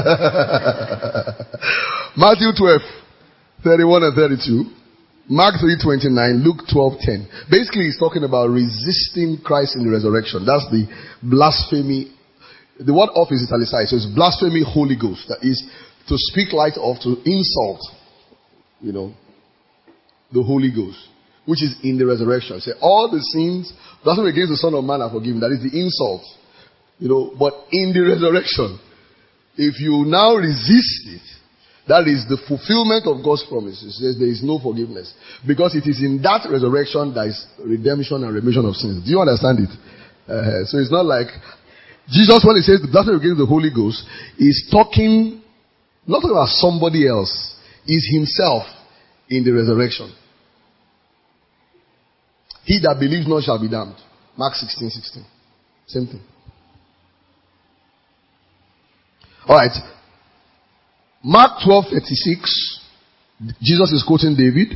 Matthew twelve, thirty-one and thirty-two. Mark three twenty-nine, Luke twelve ten. Basically, he's talking about resisting Christ in the resurrection. That's the blasphemy. The word "of" is italicized, so it's blasphemy, Holy Ghost. That is to speak light of, to insult, you know, the Holy Ghost, which is in the resurrection. Say all the sins, blasphemy against the Son of Man are forgiven. That is the insult, you know. But in the resurrection, if you now resist it, that is the fulfillment of God's promises. Says there is no forgiveness. Because it is in that resurrection that is redemption and remission of sins. Do you understand it? Uh, so it's not like Jesus, when he says the blasphemy against the Holy Ghost, is talking, not talking about somebody else, is himself in the resurrection. He that believes not shall be damned. Mark sixteen sixteen. Same thing. Alright. Mark twelve thirty-six, Jesus is quoting David.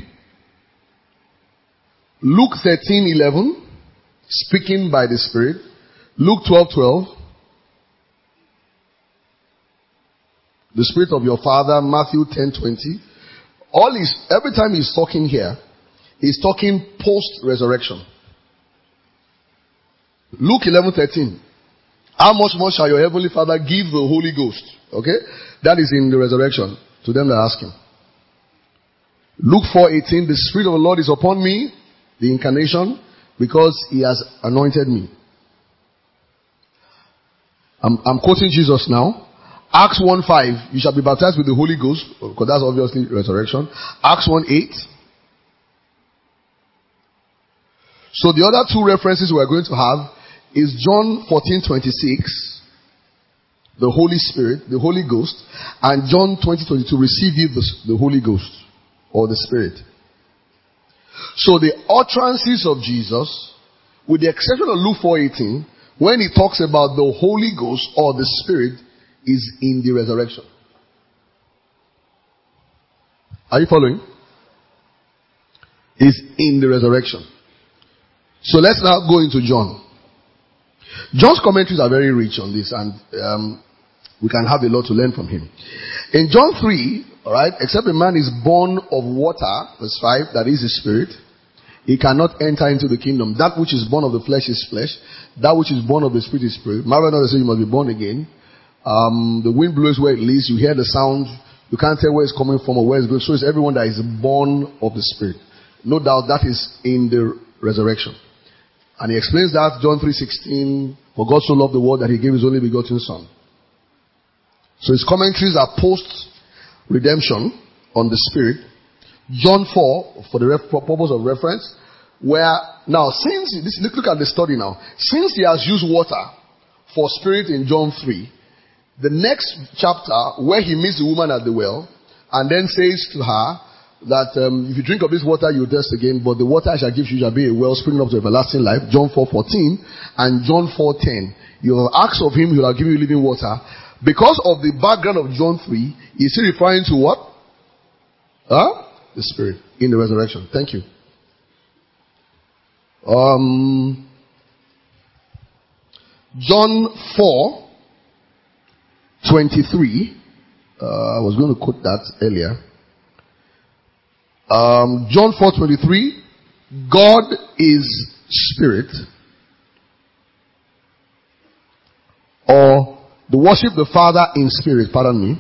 Luke thirteen eleven, speaking by the Spirit. Luke twelve twelve, the Spirit of your Father. Matthew ten twenty. All is, every time he's talking here, he's talking post-resurrection. Luke eleven thirteen. How much more shall your heavenly Father give the Holy Ghost? Okay? That is in the resurrection. To them that ask him. Luke four eighteen. The Spirit of the Lord is upon me. The incarnation. Because he has anointed me. I'm, I'm quoting Jesus now. Acts one five. You shall be baptized with the Holy Ghost. Because that's obviously resurrection. Acts one eight. So the other two references we're going to have is John fourteen twenty-six, the Holy Spirit, the Holy Ghost, and John twenty twenty-two, receive ye the, the Holy Ghost, or the Spirit. So the utterances of Jesus, with the exception of Luke four eighteen, when he talks about the Holy Ghost or the Spirit, is in the resurrection. Are you following? Is in the resurrection. So let's now go into John. John's commentaries are very rich on this, and um, we can have a lot to learn from him. In John three, alright, except a man is born of water, verse five, that is the Spirit, he cannot enter into the kingdom. That which is born of the flesh is flesh. That which is born of the Spirit is spirit. Marvel not to say you must be born again. Um, the wind blows where it leads. You hear the sound. You can't tell where it's coming from or where it's going. So it's everyone that is born of the Spirit. No doubt that is in the resurrection. And he explains that, John three sixteen, for God so loved the world that he gave his only begotten son. So his commentaries are post-redemption on the Spirit. John four, for the ref- purpose of reference, where, now, since, this, look, look at the study now. Since he has used water for Spirit in John three, the next chapter, where he meets the woman at the well, and then says to her that um, if you drink of this water, you will thirst again, but the water I shall give you shall be a well springing up to everlasting life, John four fourteen, and John four ten. You have asked of him, he will give you living water. Because of the background of John three, is he referring to what? Huh? The Spirit in the resurrection. Thank you. Um, John four twenty-three. Uh, I was going to quote that earlier. Um, John four twenty-three. God is Spirit. Or the worship the Father in spirit, pardon me.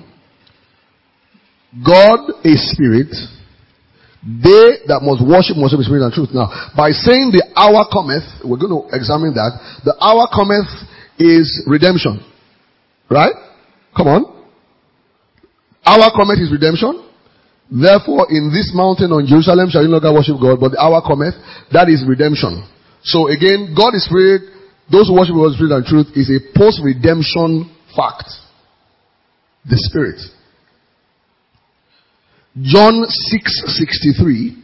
God is Spirit. They that must worship must worship in spirit and truth. Now, by saying the hour cometh, we're going to examine that. The hour cometh is redemption. Right? Come on. Hour cometh is redemption. Therefore, in this mountain on Jerusalem shall you no longer worship God, but the hour cometh, that is redemption. So again, God is Spirit. Those who worship God in spirit and truth is a post-redemption fact. The Spirit. John six sixty-three.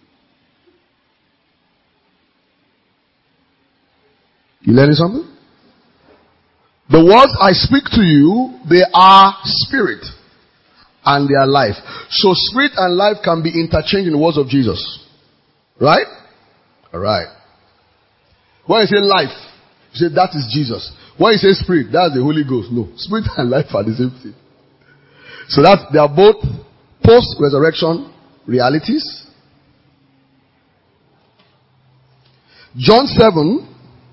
You learning something? The words I speak to you, they are spirit and they are life. So spirit and life can be interchanged in the words of Jesus. Right? Alright. When you say life, you say that is Jesus. When you say spirit, that's the Holy Ghost. No. Spirit and life are the same thing. So that they are both post-resurrection realities. John seven.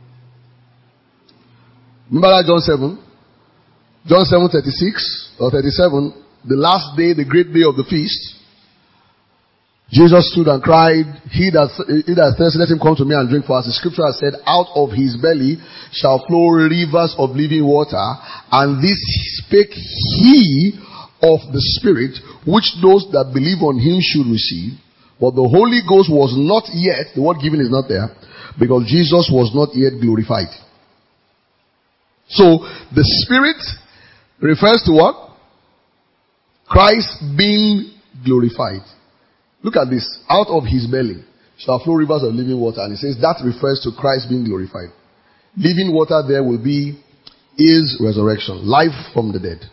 Remember that John seven? John seven thirty-six or thirty-seven. The last day, the great day of the feast. Jesus stood and cried, He that, he that thirsts, let him come to me and drink. For as the scripture has said, out of his belly shall flow rivers of living water. And this spake he of the Spirit, which those that believe on him should receive. But the Holy Ghost was not yet, the word given is not there, because Jesus was not yet glorified. So, the Spirit refers to what? Christ being glorified. Look at this. Out of his belly shall flow rivers of living water. And it says that refers to Christ being glorified. Living water there will be is resurrection. Life from the dead.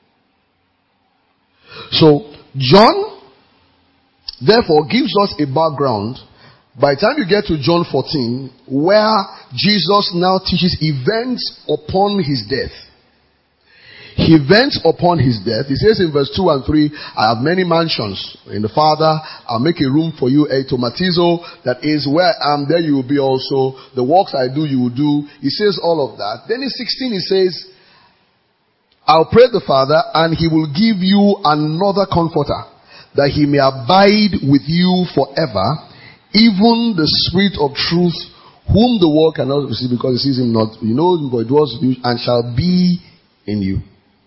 So, John, therefore, gives us a background. By the time you get to John fourteen, where Jesus now teaches events upon his death. He vents upon his death. He says in verse two and three, I have many mansions in the Father. I'll make a room for you, a tomatizo, that is where I am, there you will be also. The works I do, you will do. He says all of that. Then in sixteen he says, I'll pray the Father and he will give you another comforter, that he may abide with you forever, even the Spirit of truth, whom the world cannot receive because it sees him not. You know, but it was and shall be in you.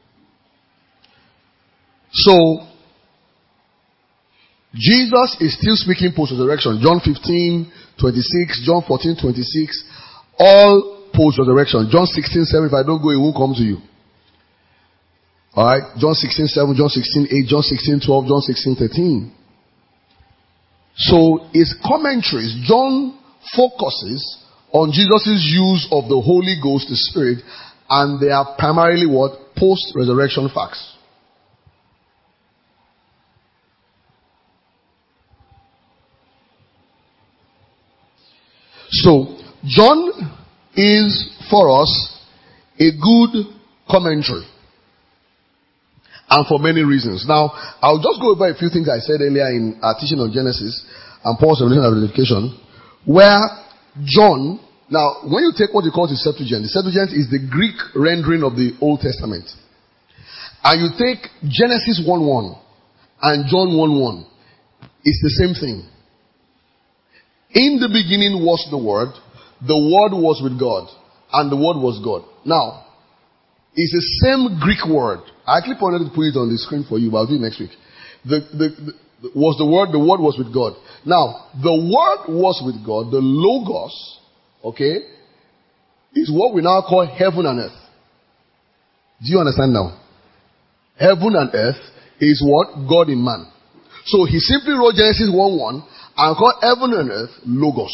So, Jesus is still speaking post-resurrection. John fifteen, twenty-six, John fourteen, twenty-six, all post-resurrection. John sixteen, seven, if I don't go, it won't come to you. Alright, John sixteen, seven, John sixteen, eight, John sixteen, twelve, John sixteen, thirteen. So, his commentaries, John focuses on Jesus' use of the Holy Ghost, the Spirit, and they are primarily what? Post-resurrection facts. So, John is for us a good commentary. And for many reasons. Now, I'll just go over a few things I said earlier in our teaching on Genesis and Paul's revelation of identification, where John, now, when you take what you call the Septuagint, the Septuagint is the Greek rendering of the Old Testament. And you take Genesis one one and John one one, it's the same thing. In the beginning was the Word. The Word was with God, and the Word was God. Now, it's the same Greek word. I actually wanted to put it on the screen for you, but I'll do it next week. The, the, the was the Word, the Word was with God. Now, the Word was with God, the Logos, okay, is what we now call heaven and earth. Do you understand now? Heaven and earth is what? God in man. So he simply wrote Genesis one one and called heaven and earth Logos.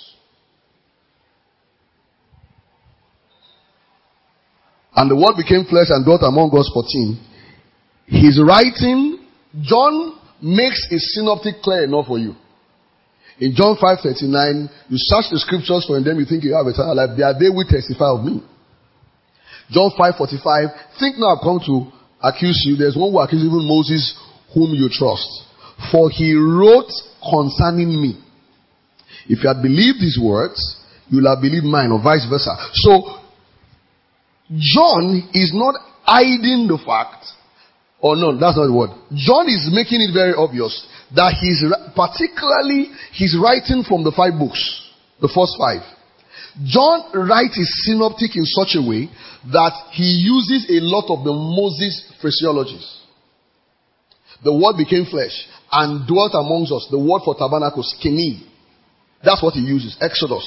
And the Word became flesh and dwelt among us. fourteen. His writing, John makes his synoptic clear enough for you. In John five thirty-nine, you search the scriptures for them, you think you have eternal life. They are they will testify of me. John five forty-five, think now I've come to accuse you. There's one who accuses even Moses, whom you trust. For he wrote concerning me. If you had believed his words, you will have believed mine, or vice versa. So, John is not hiding the fact, or no, that's not the word. John is making it very obvious that he's, particularly, he's writing from the five books, the first five. John writes his synoptic in such a way that he uses a lot of the Moses phraseologies. The Word became flesh and dwelt amongst us. The word for tabernacle, skeni. That's what he uses. Exodus.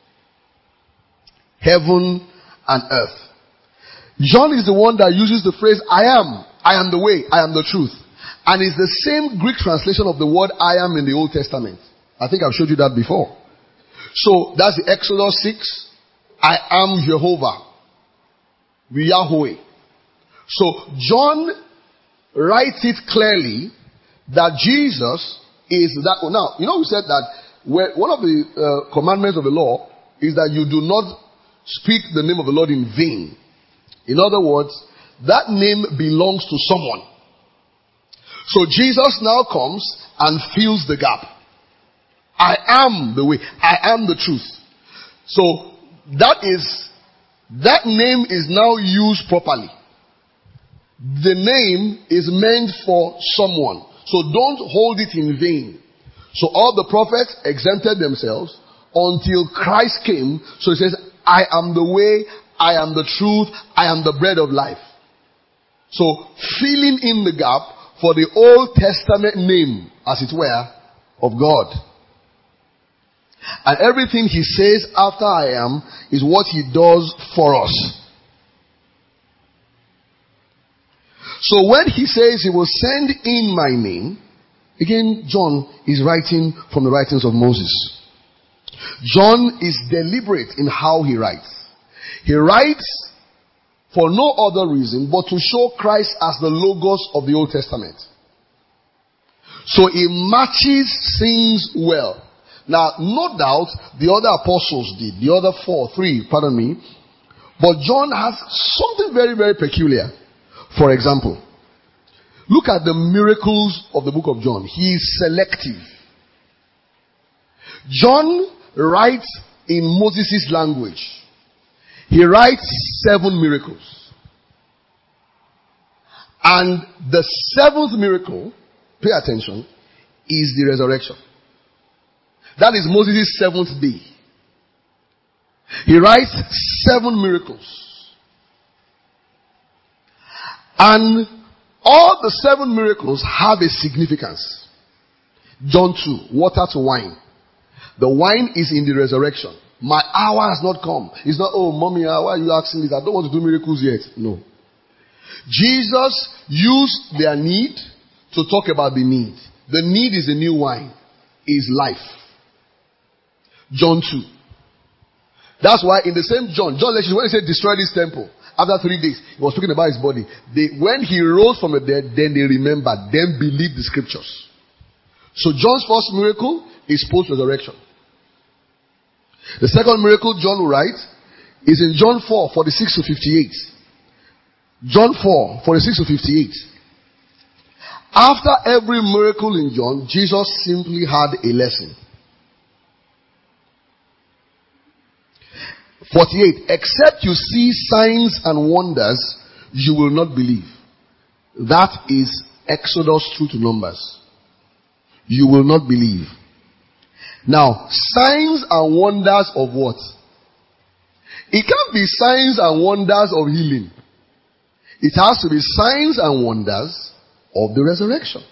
Heaven and earth. John is the one that uses the phrase, I am. I am the way. I am the truth. And it's the same Greek translation of the word I am in the Old Testament. I think I've showed you that before. So that's the Exodus six. I am Jehovah. Yahweh. So John writes it clearly that Jesus is that. Now, you know we said that where, one of the uh, commandments of the law is that you do not speak the name of the Lord in vain. In other words, that name belongs to someone. So Jesus now comes and fills the gap. I am the way. I am the truth. So that is, that name is now used properly. The name is meant for someone. So don't hold it in vain. So all the prophets exempted themselves until Christ came. So he says, I am the way, I am the truth, I am the bread of life. So filling in the gap for the Old Testament name, as it were, of God. And everything he says after I am is what he does for us. So when he says he will send in my name, again, John is writing from the writings of Moses. John is deliberate in how he writes. He writes for no other reason but to show Christ as the Logos of the Old Testament. So he matches things well. Now, no doubt the other apostles did, the other four, three, pardon me. But John has something very, very peculiar. For example, look at the miracles of the book of John. He is selective. John writes in Moses' language. He writes seven miracles. And the seventh miracle, pay attention, is the resurrection. That is Moses' seventh day. He writes seven miracles. And all the seven miracles have a significance. John two, water to wine. The wine is in the resurrection. My hour has not come. It's not, oh, mommy, why are you asking this? I don't want to do miracles yet. No. Jesus used their need to talk about the need. The need is the new wine, is life. John two. That's why in the same John, John, when he said destroy this temple, after three days, he was talking about his body. They, when he rose from the dead, then they remembered, then believed the scriptures. So John's first miracle is post-resurrection. The second miracle John will write is in John four, forty-six to fifty-eight. John four, forty-six to fifty-eight. After every miracle in John, Jesus simply had a lesson. forty-eight. Except you see signs and wonders, you will not believe. That is Exodus through to Numbers. You will not believe. Now, signs and wonders of what? It can't be signs and wonders of healing. It has to be signs and wonders of the resurrection.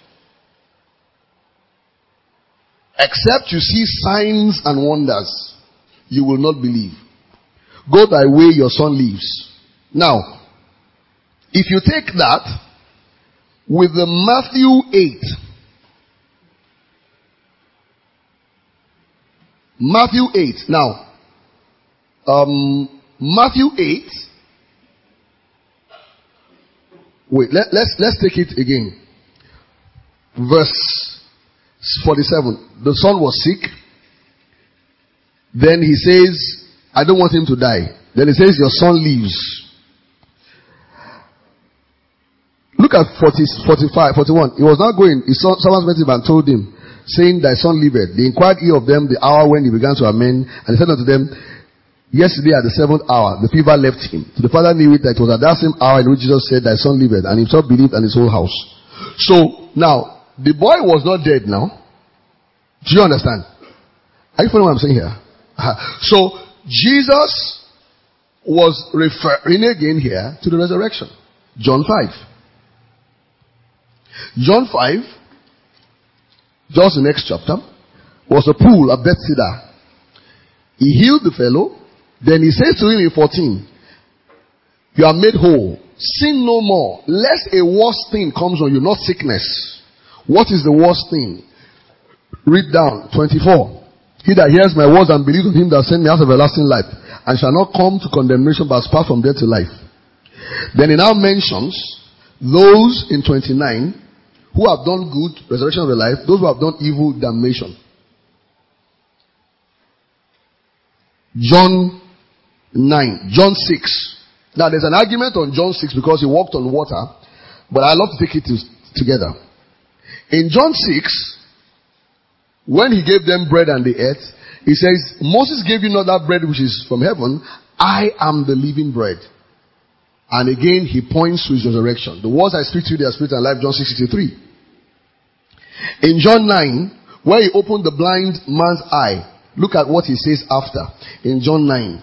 Except you see signs and wonders, you will not believe. Go thy way, your son lives. Now, if you take that with the Matthew eight, Matthew eight. Now, um, Matthew eight. Wait, let, let's let's take it again. Verse forty-seven. The son was sick. Then he says, I don't want him to die. Then he says, your son lives. Look at forty, forty-five, forty-one. He was not going. His son, someone met him and told him, saying, thy son liveth. They inquired ye of them the hour when he began to amend, and he said unto them, yesterday at the seventh hour, the fever left him. So the father knew it, that it was at that same hour in which Jesus said, thy son liveth, and himself believed and his whole house. So, now, the boy was not dead now. Do you understand? Are you following what I'm saying here? So, Jesus was referring again here to the resurrection. John five. John five, just the next chapter, was a pool of Bethesda. He healed the fellow. Then he says to him in fourteen, you are made whole. Sin no more, lest a worse thing comes on you, not sickness. What is the worst thing? Read down, twenty-four. He that hears my words and believes on him that sent me has everlasting life, and shall not come to condemnation, but pass from death to life. Then he now mentions those in twenty-nine who have done good, resurrection of the life, those who have done evil, damnation. John nine, John six. Now there's an argument on John six because he walked on water, but I love to take it to, together. In John six, when he gave them bread and they ate, he says, Moses gave you not that bread which is from heaven. I am the living bread. And again, he points to his resurrection. The words I speak to you, they are spirit and life, John six sixty-three. In John nine, where he opened the blind man's eye, look at what he says after. In John nine,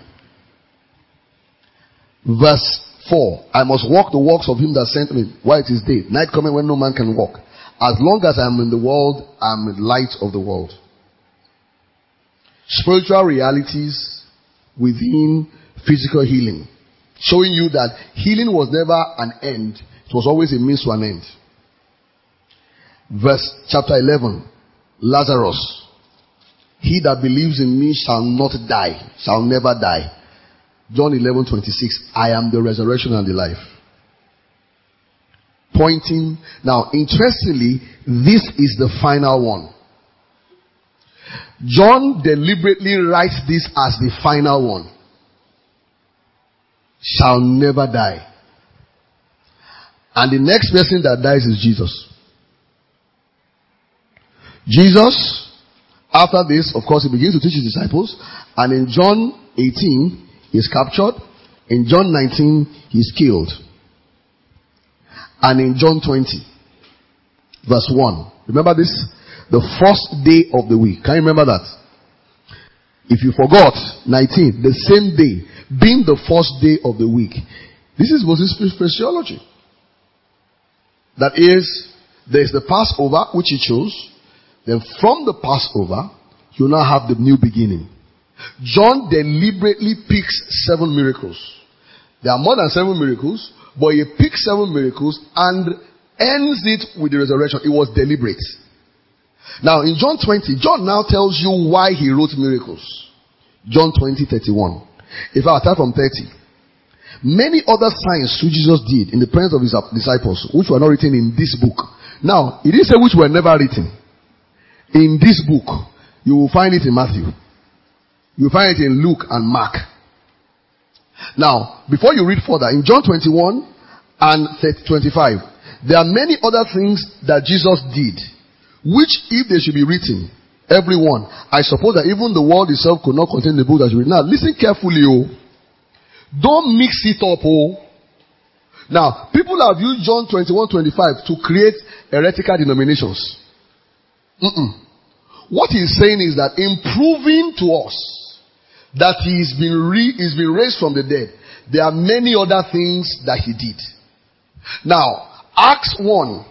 verse four. I must walk the walks of him that sent me while it is day. Night coming when no man can walk. As long as I am in the world, I am the light of the world. Spiritual realities within physical healing. Showing you that healing was never an end. It was always a means to an end. Verse chapter eleven. Lazarus. He that believes in me shall not die. Shall never die. John eleven twenty-six. I am the resurrection and the life. Pointing. Now, interestingly, this is the final one. John deliberately writes this as the final one. Shall never die. And the next person that dies is Jesus. Jesus, after this, of course, he begins to teach his disciples. And in John eighteen, he is captured. In John nineteen, he is killed. And in John twenty, verse one. Remember this? The first day of the week. Can you remember that? If you forgot, nineteen, the same day, being the first day of the week. This is Moses' phraseology. That is, there is the Passover, which he chose. Then from the Passover, you now have the new beginning. John deliberately picks seven miracles. There are more than seven miracles, but he picks seven miracles and ends it with the resurrection. It was deliberate. Now in John twenty, John now tells you why he wrote miracles. John twenty, thirty-one. If I start from thirty. Many other signs which Jesus did in the presence of his disciples, which were not written in this book. Now, it didn't say which were never written. In this book, you will find it in Matthew. You will find it in Luke and Mark. Now, before you read further, in John twenty-one and twenty-five, there are many other things that Jesus did, which if they should be written, everyone, I suppose that even the world itself could not contain the book that you read. Now, listen carefully, oh. Don't mix it up, oh. Now, people have used John twenty-one, twenty-five to create heretical denominations. Mm-mm. What he's saying is that in proving to us that he's been re- he's been raised from the dead, there are many other things that he did. Now, Acts one.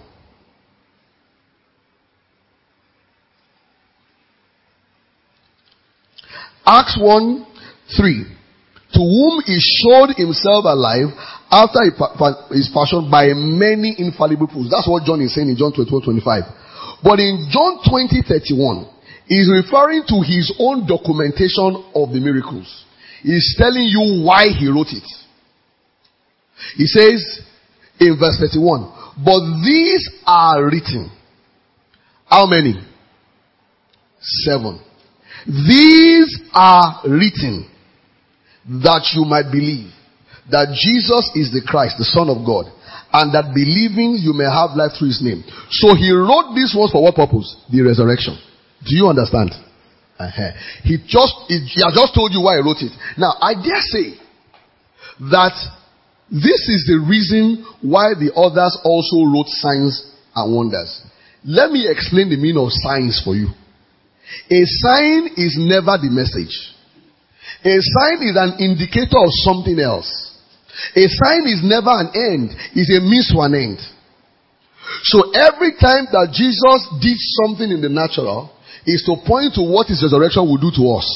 Acts one, three. To whom he showed himself alive after his passion by many infallible proofs. That's what John is saying in John twenty-one, twenty-five. But in John twenty, thirty-one, he's referring to his own documentation of the miracles. He's telling you why he wrote it. He says in verse thirty-one, but these are written. How many? Seven. These are written that you might believe that Jesus is the Christ, the Son of God, and that believing you may have life through his name. So he wrote these words for what purpose? The resurrection. Do you understand? Uh-huh. He just he, he has just told you why he wrote it. Now, I dare say that this is the reason why the others also wrote signs and wonders. Let me explain the meaning of signs for you. A sign is never the message. A sign is an indicator of something else. A sign is never an end. It's a means to an end. So every time that Jesus did something in the natural is to point to what his resurrection will do to us.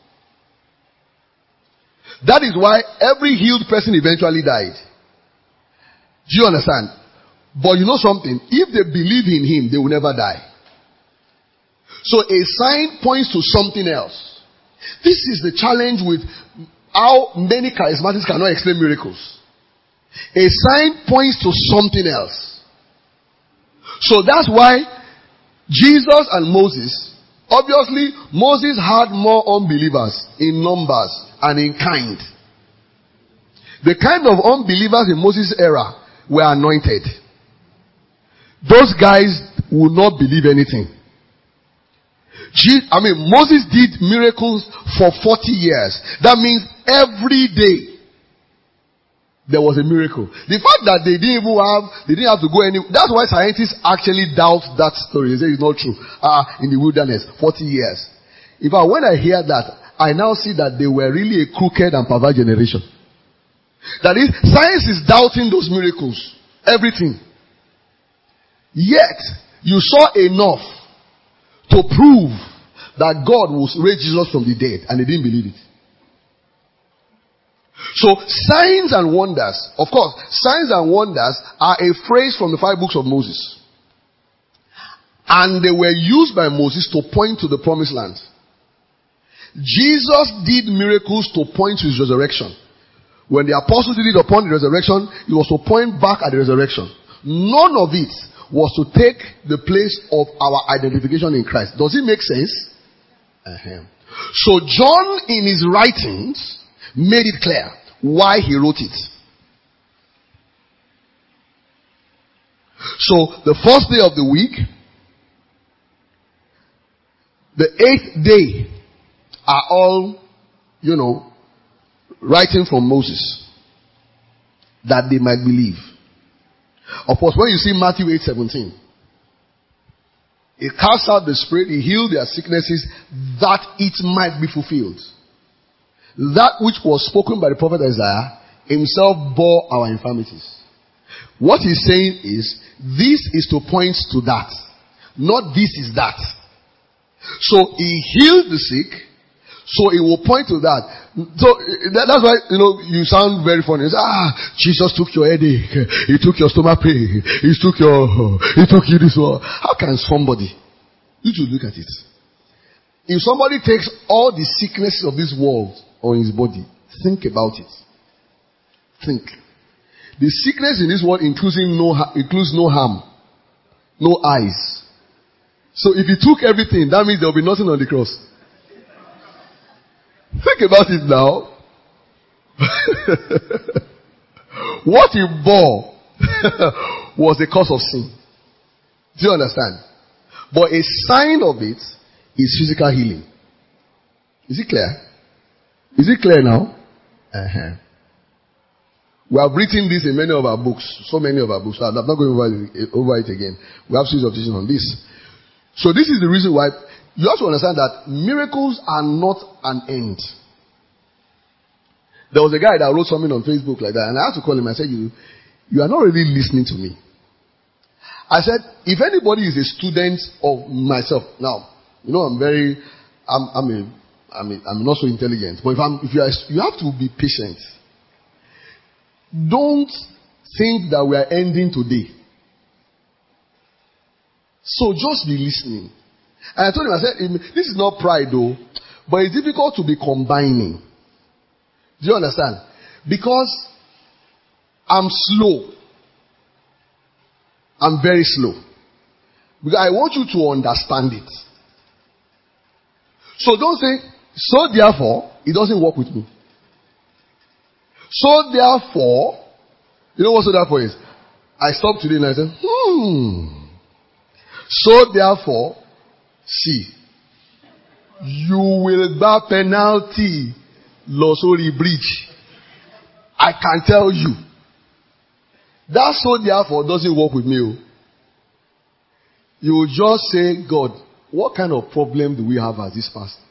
That is why every healed person eventually died. Do you understand? But you know something? If they believe in him, they will never die. So a sign points to something else. This is the challenge with how many charismatics cannot explain miracles. A sign points to something else. So that's why Jesus and Moses, obviously Moses had more unbelievers in numbers and in kind. The kind of unbelievers in Moses' era were anointed. Those guys would not believe anything. I mean, Moses did miracles for forty years. That means every day there was a miracle. The fact that they didn't even have, they didn't have to go any, that's why scientists actually doubt that story. They say it's not true. Ah, uh, in the wilderness, forty years. In fact, when I hear that, I now see that they were really a crooked and perverse generation. That is, science is doubting those miracles. Everything. Yet, you saw enough to prove that God will raise Jesus from the dead, and they didn't believe it. So, signs and wonders, of course, signs and wonders are a phrase from the five books of Moses. And they were used by Moses to point to the promised land. Jesus did miracles to point to his resurrection. When the apostles did it upon the resurrection, it was to point back at the resurrection. None of it was to take the place of our identification in Christ. Does it make sense? Uh-huh. So John in his writings made it clear why he wrote it. So the first day of the week, the eighth day are all, you know, writing from Moses that they might believe. Of course, when you see Matthew eight seventeen, he cast out the spirit, he healed their sicknesses, that it might be fulfilled. That which was spoken by the prophet Isaiah, himself bore our infirmities. What he's saying is, this is to point to that, not this is that. So he healed the sick, so it will point to that. So that, that's why, you know, you sound very funny. Say, ah, Jesus took your headache. He took your stomach pain. He took your, he took you this one. How can somebody, you should look at it. If somebody takes all the sicknesses of this world on his body, think about it. Think. The sickness in this world includes no, includes no harm, no eyes. So if he took everything, that means there will be nothing on the cross. Think about it now. What he bore was the cause of sin. Do you understand? But a sign of it is physical healing. Is it clear? Is it clear now? Uh-huh. We have written this in many of our books. So many of our books. I'm not going over it, over it again. We have series of teaching on this. So this is the reason why you have to understand that miracles are not an end. There was a guy that wrote something on Facebook like that, and I had to call him. I said, you, you are not really listening to me. I said, if anybody is a student of myself, now, you know, I'm very, I'm, I'm a, I'm, a, I'm not so intelligent, but if I'm, if you are, you have to be patient. Don't think that we are ending today. So just be listening. And I told him, I said, this is not pride though, but it's difficult to be combining. Do you understand? Because I'm slow. I'm very slow. Because I want you to understand it. So don't say, so therefore, it doesn't work with me. So therefore, you know what so therefore is? I stopped today and I said, hmm. So therefore, see, you will bear penalty, Losori Bridge. I can tell you. That so therefore doesn't work with me. You will just say, God, what kind of problem do we have as this pastor?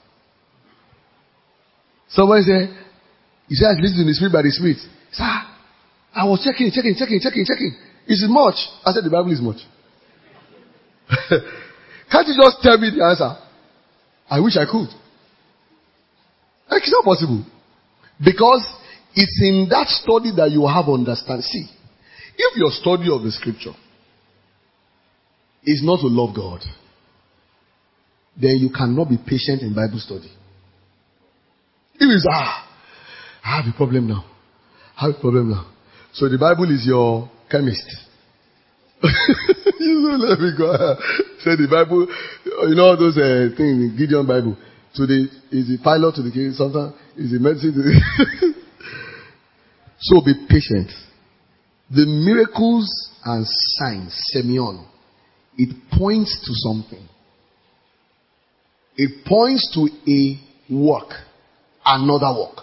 Somebody say, he says, listen to the Spirit by the Spirit. Sir, I was checking, checking, checking, checking, checking. Is it much? I said, the Bible is much. Can't you just tell me the answer? I wish I could. Like, it's not possible. Because it's in that study that you have understand. See, if your study of the scripture is not to love God, then you cannot be patient in Bible study. If it's, ah, I have a problem now. I have a problem now. So the Bible is your chemist. You don't let me go. Say the Bible, you know those uh, things in Gideon Bible. So the is the pilot to the king, sometimes is the medicine to the So be patient. The miracles and signs, Semyon, it points to something. It points to a work, another work.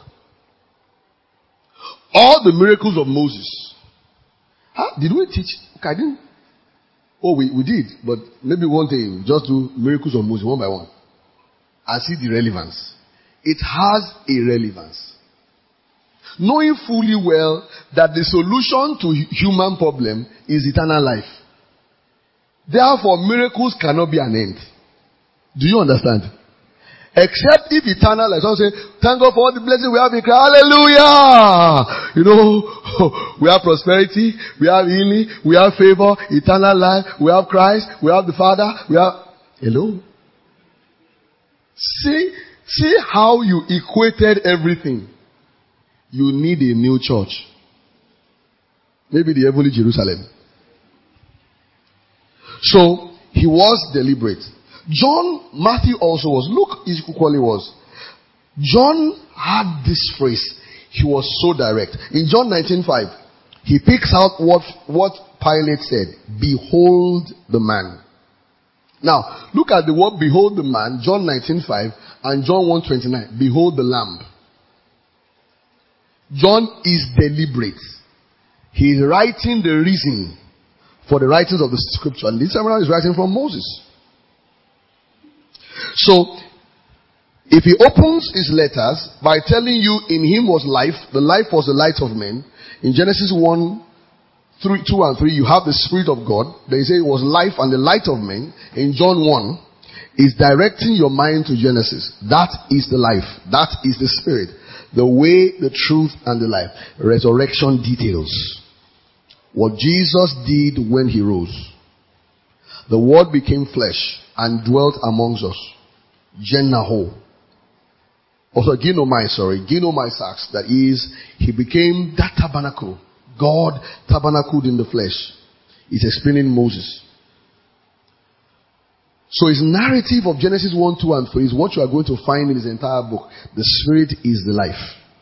All the miracles of Moses. Huh? Did we teach? Okay, I didn't. Oh, we, we did, but maybe one day we'll just do miracles of Moses one by one and see the relevance. It has a relevance. Knowing fully well that the solution to human problem is eternal life. Therefore, miracles cannot be an end. Do you understand? Except if eternal life. Someone say, thank God for all the blessings we have in Christ. Hallelujah! You know, we have prosperity, we have healing, we have favor, eternal life, we have Christ, we have the Father, we have... Hello? See, see how you equated everything. You need a new church. Maybe the heavenly Jerusalem. So, he was deliberate. John, Matthew also was. Luke equally was. John had this phrase. He was so direct. In John nineteen five, he picks out what, what Pilate said. Behold the man. Now, look at the word behold the man, John nineteen five and John one twenty-nine. Behold the lamb. John is deliberate. He is writing the reason for the writings of the scripture. And this time around is writing from Moses. So, if he opens his letters by telling you in him was life, the life was the light of men. In Genesis one, three, two and three, you have the Spirit of God. They say it was life and the light of men. In John one, is directing your mind to Genesis. That is the life. That is the Spirit. The way, the truth, and the life. Resurrection details. What Jesus did when he rose. The Word became flesh and dwelt amongst us. Genaho. Also, ginomai, sorry. Ginomai sax. That is, he became that tabernacle. God tabernacled in the flesh. He's explaining Moses. So his narrative of Genesis one, two, and three is what you are going to find in his entire book. The Spirit is the life.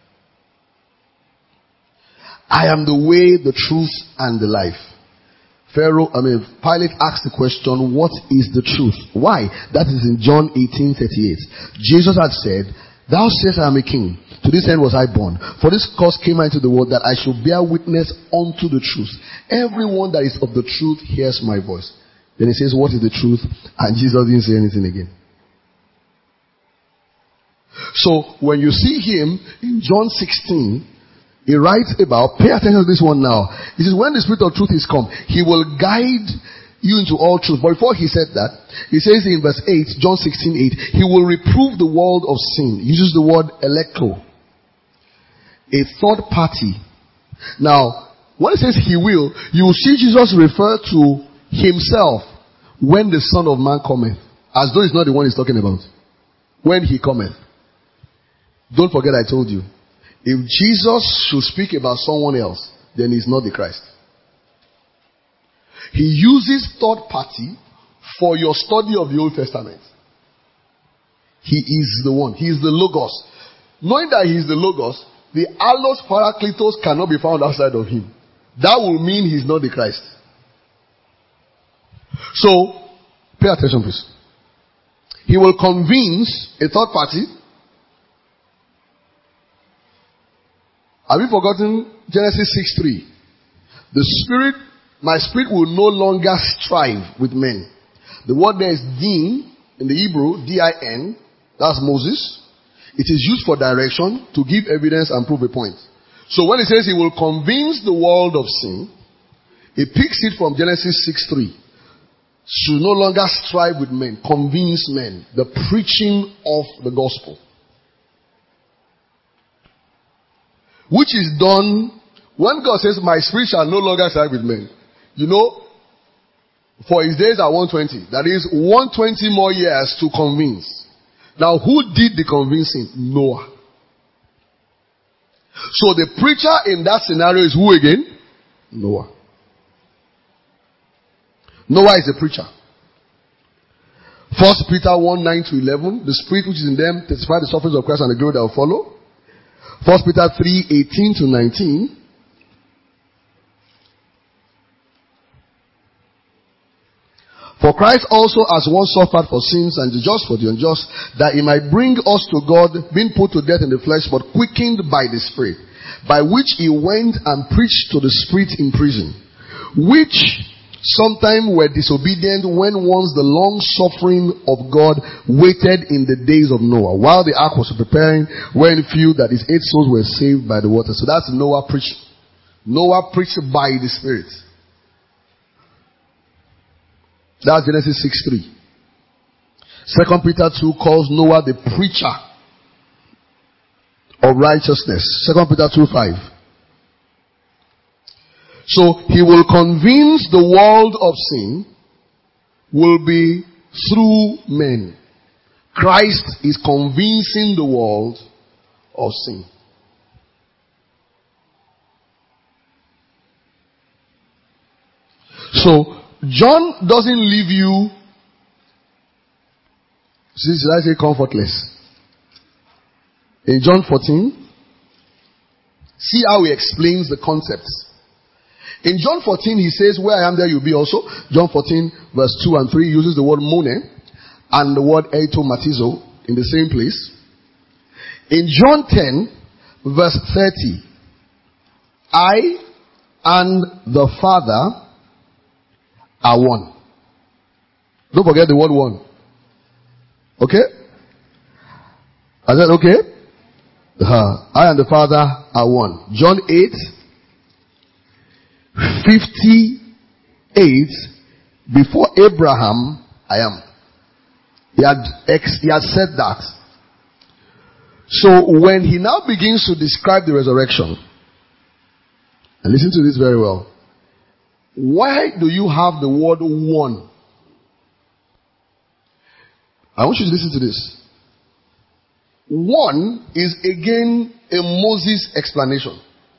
I am the way, the truth, and the life. Pharaoh, I mean, Pilate asked the question, what is the truth? Why? That is in John eighteen thirty-eight. Jesus had said, thou sayest I am a king. To this end was I born. For this cause came I into the world, that I should bear witness unto the truth. Everyone that is of the truth hears my voice. Then he says, what is the truth? And Jesus didn't say anything again. So when you see him in John sixteen, he writes about, pay attention to this one now. He says, when the Spirit of truth is come, he will guide you into all truth. But before he said that, he says in verse eight, John sixteen eight, he will reprove the world of sin. He uses the word electro, a third party. Now, when it says he will, you will see Jesus refer to himself when the Son of Man cometh, as though it's not the one he's talking about. When he cometh. Don't forget I told you, if Jesus should speak about someone else, then he's not the Christ. He uses third party for your study of the Old Testament. He is the one. He is the Logos. Knowing that he is the Logos, the allos parakletos cannot be found outside of him. That will mean he's not the Christ. So, pay attention please. He will convince a third party. Have you forgotten Genesis six three? The Spirit, my Spirit will no longer strive with men. The word there is din in the Hebrew, D I N. That's Moses. It is used for direction, to give evidence and prove a point. So when it says he will convince the world of sin, it picks it from Genesis six three. Should no longer strive with men, convince men. The preaching of the gospel. Which is done when God says, my spirit shall no longer strive with men. You know, for his days are one hundred twenty. That is one hundred twenty more years to convince. Now, who did the convincing? Noah. So the preacher in that scenario is who again? Noah. Noah is the preacher. First Peter one nine to eleven. The Spirit which is in them testify the sufferings of Christ and the glory that will follow. First Peter three eighteen to nineteen. For Christ also as one suffered for sins and the just for the unjust, that he might bring us to God, being put to death in the flesh, but quickened by the Spirit, by which he went and preached to the spirits in prison, which sometime were disobedient when once the long suffering of God waited in the days of Noah, while the ark was preparing, when few, that is eight souls, were saved by the water. So that's Noah preached. Noah preached by the Spirit. That's Genesis six three. Second Peter two calls Noah the preacher of righteousness. Second Peter two five. So he will convince the world of sin will be through men. Christ is convincing the world of sin. So John doesn't leave you, should I say, comfortless. In John fourteen, see how he explains the concepts. In John fourteen, he says, where I am, there you'll be also. John fourteen, verse two and three, uses the word mone and the word eitomatizo in the same place. In John ten, verse thirty, I and the Father are one. Don't forget the word one. Okay? I said okay? Uh, I and the Father are one. John eight, fifty-eight, before Abraham, I am. He had, ex, he had said that. So when he now begins to describe the resurrection, and listen to this very well, why do you have the word one? I want you to listen to this. One is again a Moses explanation.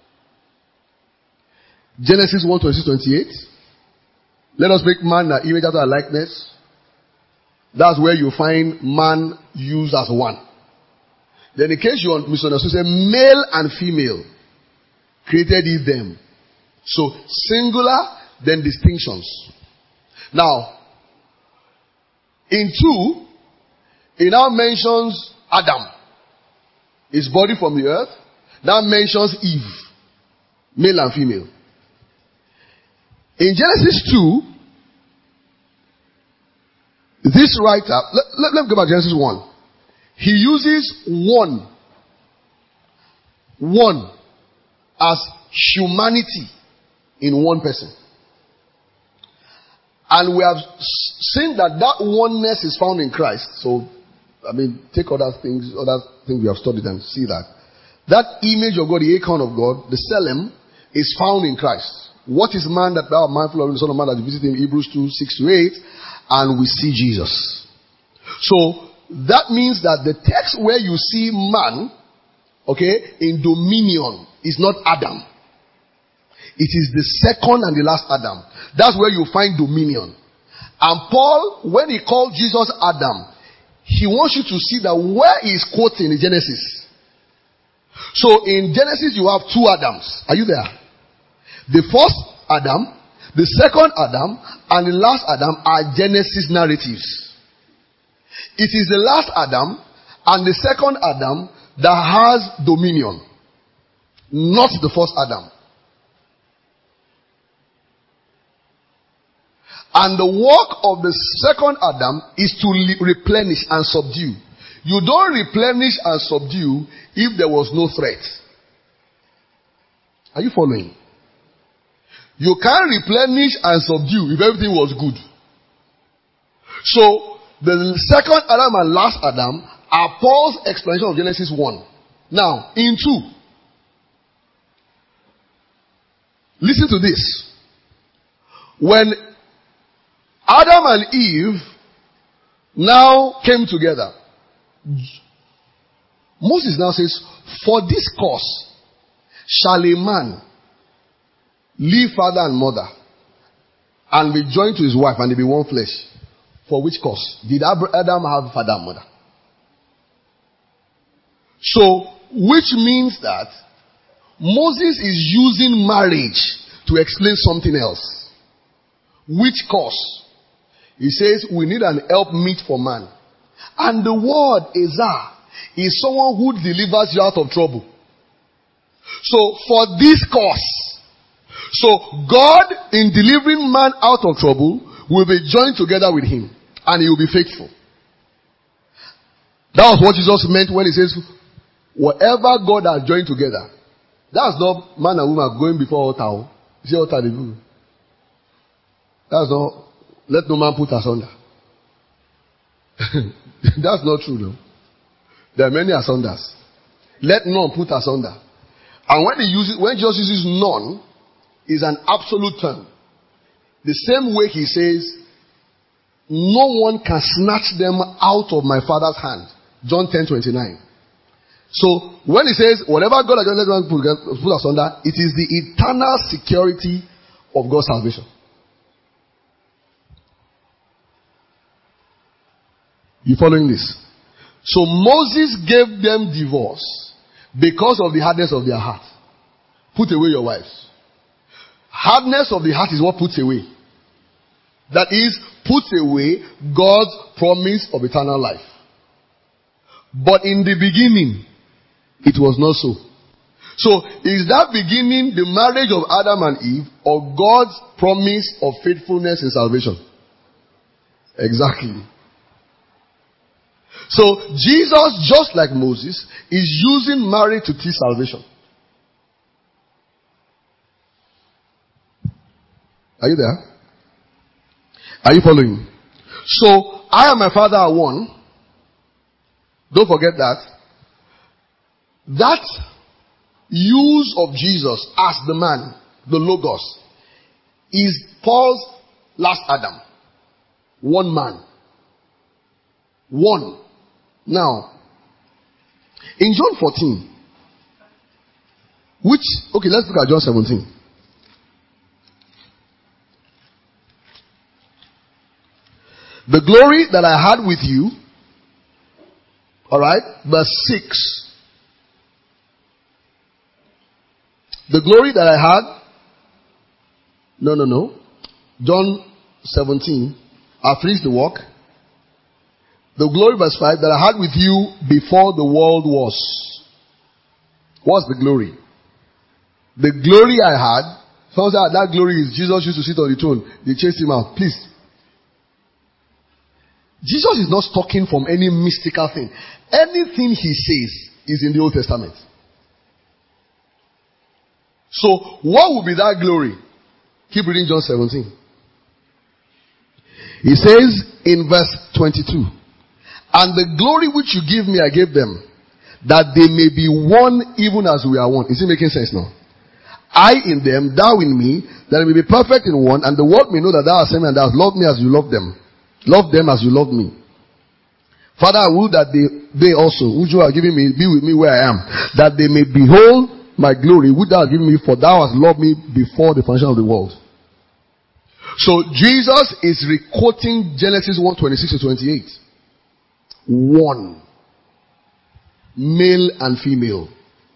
Genesis one twenty-six twenty-eight. Let us make man in our image after our likeness. That's where you find man used as one. Then in case you misunderstood, say male and female created he them. So singular, then distinctions. Now, in two, it now mentions Adam, his body from the earth. Now mentions Eve, male and female. In Genesis two, this writer, let, let, let me go back to Genesis one. he uses one, one as humanity in one person. And we have seen that that oneness is found in Christ. So, I mean, take other things, other things we have studied and see that. That image of God, the icon of God, the Selem, is found in Christ. What is man that thou art mindful of the Son of Man that you visit him? Hebrews two, six to eight. And we see Jesus. So, that means that the text where you see man, okay, in dominion is not Adam. It is the second and the last Adam. That's where you find dominion. And Paul, when he called Jesus Adam, he wants you to see that where he is quoting in Genesis. So in Genesis you have two Adams. Are you there? The first Adam, the second Adam, and the last Adam are Genesis narratives. It is the last Adam and the second Adam that has dominion, not the first Adam. And the work of the second Adam is to replenish and subdue. You don't replenish and subdue if there was no threat. Are you following? You can't replenish and subdue if everything was good. So, the second Adam and last Adam are Paul's explanation of Genesis one. Now, in two, listen to this. When Adam and Eve now came together, Moses now says, for this cause shall a man leave father and mother and be joined to his wife and they be one flesh. For which cause? Did Adam have father and mother? So, which means that Moses is using marriage to explain something else. Which cause? He says we need an helpmeet for man. And the word Ezah is someone who delivers you out of trouble. So for this cause, so God in delivering man out of trouble will be joined together with him and he will be faithful. That was what Jesus meant when he says, whatever God has joined together. That's not man and woman going before altar. You see altar they do. That's not. Let no man put asunder. That's not true though. There are many asunders. Let none put asunder. And when he uses, when Jesus uses none, is an absolute term. The same way he says, no one can snatch them out of my Father's hand. John ten twenty-nine. So when he says, whatever God has done, let no man put, put asunder, it is the eternal security of God's salvation. You following this? So Moses gave them divorce because of the hardness of their heart. Put away your wives. Hardness of the heart is what puts away. That is, puts away God's promise of eternal life. But in the beginning, it was not so. So, is that beginning the marriage of Adam and Eve or God's promise of faithfulness in salvation? Exactly. So, Jesus, just like Moses, is using marriage to teach salvation. Are you there? Are you following? So, I and my Father are one. Don't forget that. That use of Jesus as the man, the Logos, is Paul's last Adam. One man. One. Now, in John fourteen, which, okay, let's look at John seventeen. The glory that I had with you, alright, verse six. The glory that I had, no, no, no. John seventeen, I finished the work. The glory, verse five, that I had with you before the world was. What's the glory? The glory I had, someone said that glory is Jesus used to sit on the throne. They chased him out. Please. Jesus is not talking from any mystical thing. Anything he says is in the Old Testament. So, what will be that glory? Keep reading John seventeen. He says in verse twenty-two, and the glory which you give me, I gave them, that they may be one even as we are one. Is it making sense now? I in them, thou in me, that they may be perfect in one, and the world may know that thou hast sent me and thou hast loved me as you loved them. Love them as you loved me. Father, I will that they, they also, which you are giving me, be with me where I am, that they may behold my glory, which thou hast given me, for thou hast loved me before the foundation of the world. So Jesus is re-quoting Genesis one twenty-six to twenty-eight. One. Male and female.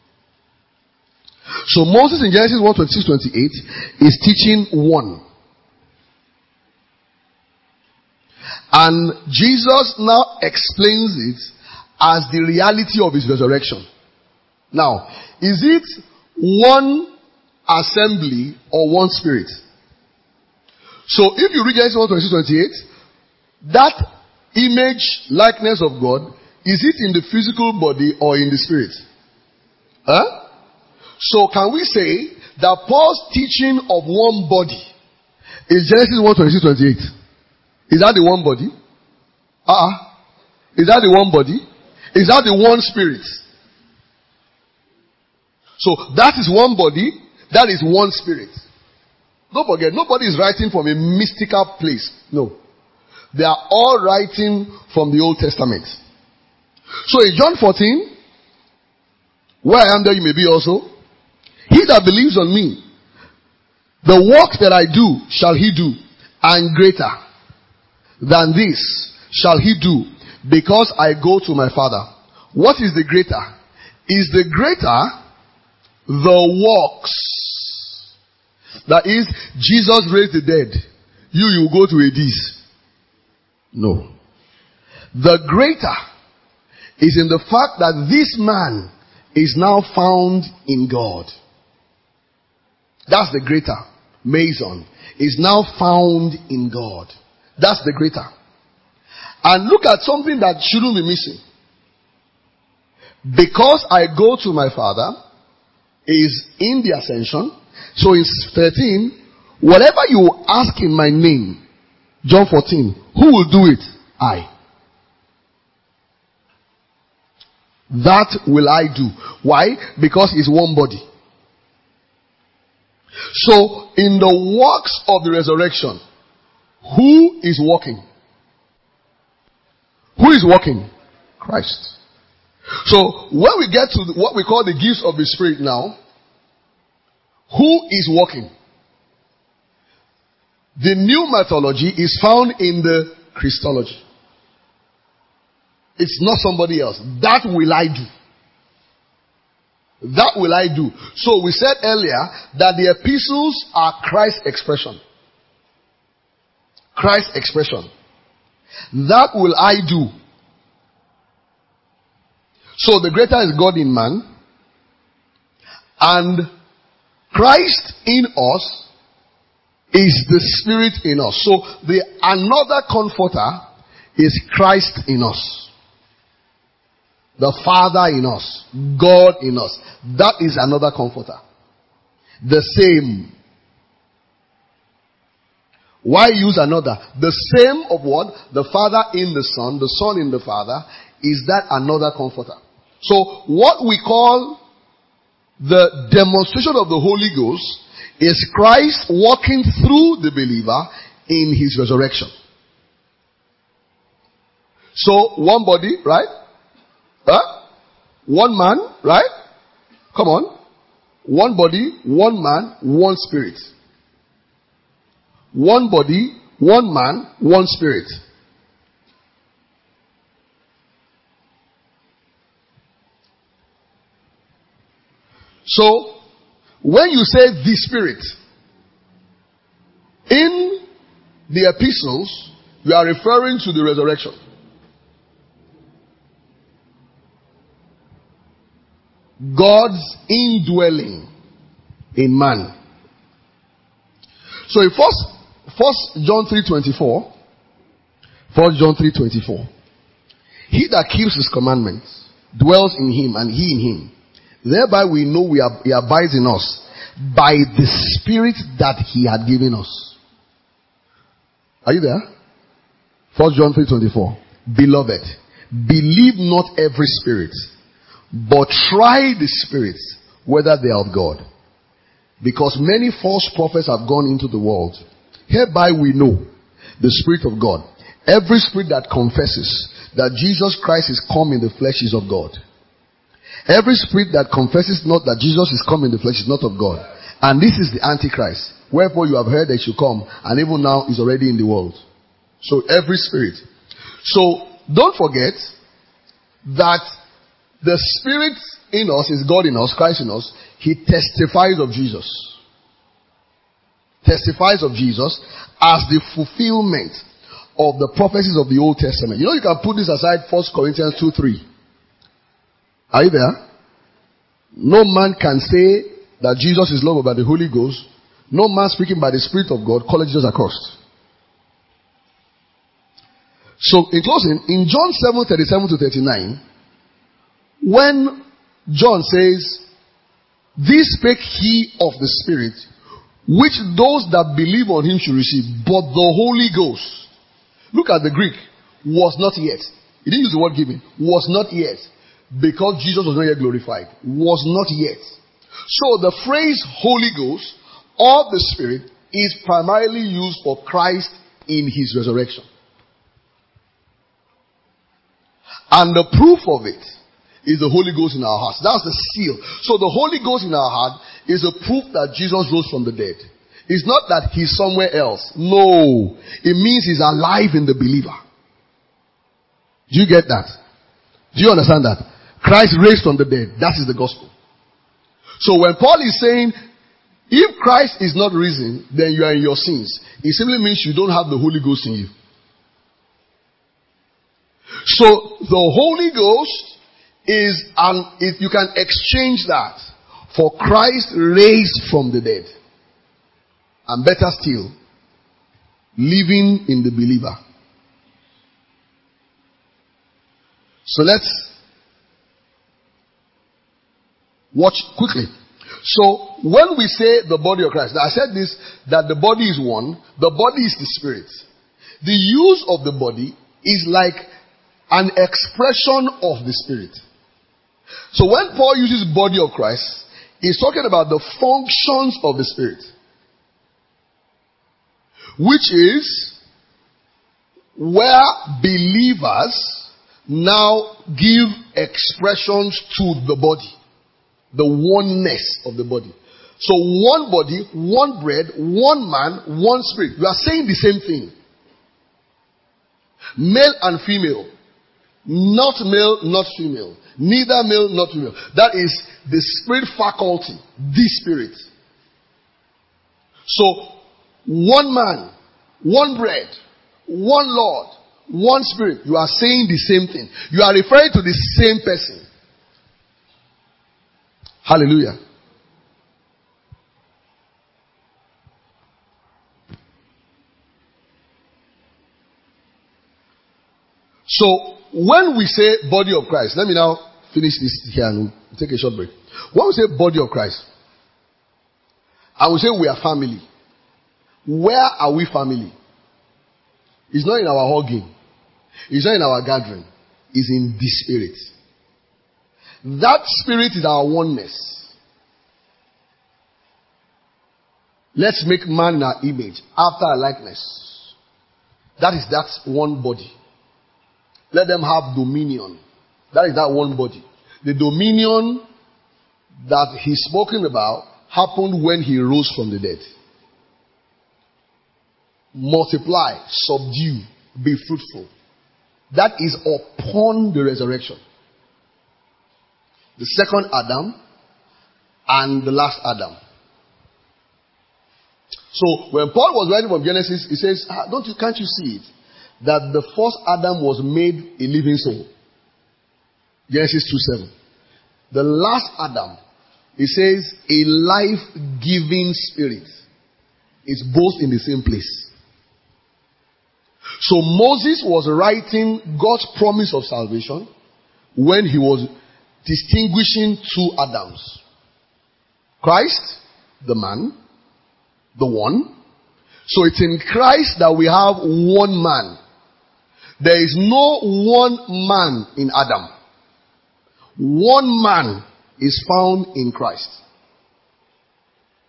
So Moses in Genesis one twenty-six to twenty-eight is teaching one. And Jesus now explains it as the reality of his resurrection. Now, is it one assembly or one spirit? So if you read Genesis one twenty-six to twenty-eight, that image, likeness of God, is it in the physical body or in the spirit? Huh? So can we say that Paul's teaching of one body is Genesis one twenty-six to twenty-eight? Is that the one body? Uh-uh. Is that the one body? Is that the one spirit? So that is one body, that is one spirit. Don't forget, nobody is writing from a mystical place. No. They are all writing from the Old Testament. So in John fourteen, where I am there you may be also, he that believes on me, the work that I do shall he do, and greater than this shall he do, because I go to my Father. What is the greater? Is the greater the works? That is, Jesus raised the dead. You, you go to Hades. No. The greater is in the fact that this man is now found in God. That's the greater. Mason is now found in God. That's the greater. And look at something that shouldn't be missing. Because I go to my Father is in the ascension. So in thirteen, whatever you ask in my name, John fourteen, who will do it? I. That will I do. Why? Because it's one body. So in the works of the resurrection, who is walking? Who is walking? Christ. So when we get to what we call the gifts of the Spirit now, who is walking? The new mythology is found in the Christology. It's not somebody else. That will I do. That will I do. So we said earlier that the epistles are Christ's expression. Christ's expression. That will I do. So the greater is God in man. And Christ in us is the Spirit in us. So the another comforter is Christ in us. The Father in us. God in us. That is another comforter. The same. Why use another? The same of what? The Father in the Son, the Son in the Father, is that another comforter. So what we call the demonstration of the Holy Ghost is Christ walking through the believer in his resurrection. So one body, right? Huh? One man, right? Come on. One body, one man, one spirit. One body, one man, one spirit. So, when you say the Spirit, in the epistles, you are referring to the resurrection. God's indwelling in man. So in first, first John three twenty-four, First John three twenty-four. He that keeps his commandments dwells in him, and he in him. Thereby we know we are, he abides in us by the Spirit that he had given us. Are you there? First John three twenty-four. Beloved, believe not every spirit, but try the spirits whether they are of God. Because many false prophets have gone into the world. Hereby we know the Spirit of God. Every spirit that confesses that Jesus Christ is come in the flesh is of God. Every spirit that confesses not that Jesus is come in the flesh is not of God. And this is the Antichrist. Wherefore you have heard that he should come, and even now is already in the world. So every spirit. So don't forget that the Spirit in us is God in us, Christ in us. He testifies of Jesus. Testifies of Jesus as the fulfillment of the prophecies of the Old Testament. You know, you can put this aside, First Corinthians two three. Are you there? No man can say that Jesus is Lord by the Holy Ghost. No man speaking by the Spirit of God call Jesus accursed. So, in closing, in John seven thirty-seven to thirty-nine, when John says, "This spake he of the Spirit, which those that believe on him should receive, but the Holy Ghost." Look at the Greek. Was not yet. He didn't use the word given. Was not yet. Because Jesus was not yet glorified. Was not yet. So the phrase Holy Ghost or the Spirit is primarily used for Christ in his resurrection. And the proof of it is the Holy Ghost in our hearts. That's the seal. So the Holy Ghost in our heart is a proof that Jesus rose from the dead. It's not that he's somewhere else. No. It means he's alive in the believer. Do you get that? Do you understand that? Christ raised from the dead. That is the gospel. So when Paul is saying, if Christ is not risen, then you are in your sins, it simply means you don't have the Holy Ghost in you. So the Holy Ghost is an, if you can exchange that for Christ raised from the dead. And better still, living in the believer. So let's watch quickly. So when we say the body of Christ, I said this, that the body is one, the body is the Spirit. The use of the body is like an expression of the Spirit. So when Paul uses body of Christ, he's talking about the functions of the Spirit. Which is where believers now give expressions to the body. The oneness of the body. So one body, one bread, one man, one spirit. You are saying the same thing. Male and female. Not male, not female. Neither male, not female. That is the spirit faculty. The Spirit. So, one man, one bread, one Lord, one Spirit. You are saying the same thing. You are referring to the same person. Hallelujah. So, when we say body of Christ, let me now finish this here and we'll take a short break. When we say body of Christ, I will say we are family. Where are we family? It's not in our hugging. It's not in our gathering. It's in the Spirit. That Spirit is our oneness. Let's make man in our image, after our likeness. That is that one body. Let them have dominion. That is that one body. The dominion that he's spoken about happened when he rose from the dead. Multiply, subdue, be fruitful. That is upon the resurrection. The second Adam and the last Adam. So when Paul was writing from Genesis, he says, ah, don't you, can't you see it? That the first Adam was made a living soul. Genesis two seven. The last Adam, it says, a life-giving spirit. It's both in the same place. So Moses was writing God's promise of salvation when he was distinguishing two Adams. Christ, the man, the one. So it's in Christ that we have one man. There is no one man in Adam. One man is found in Christ.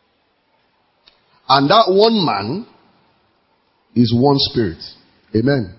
And that one man is one spirit. Amen.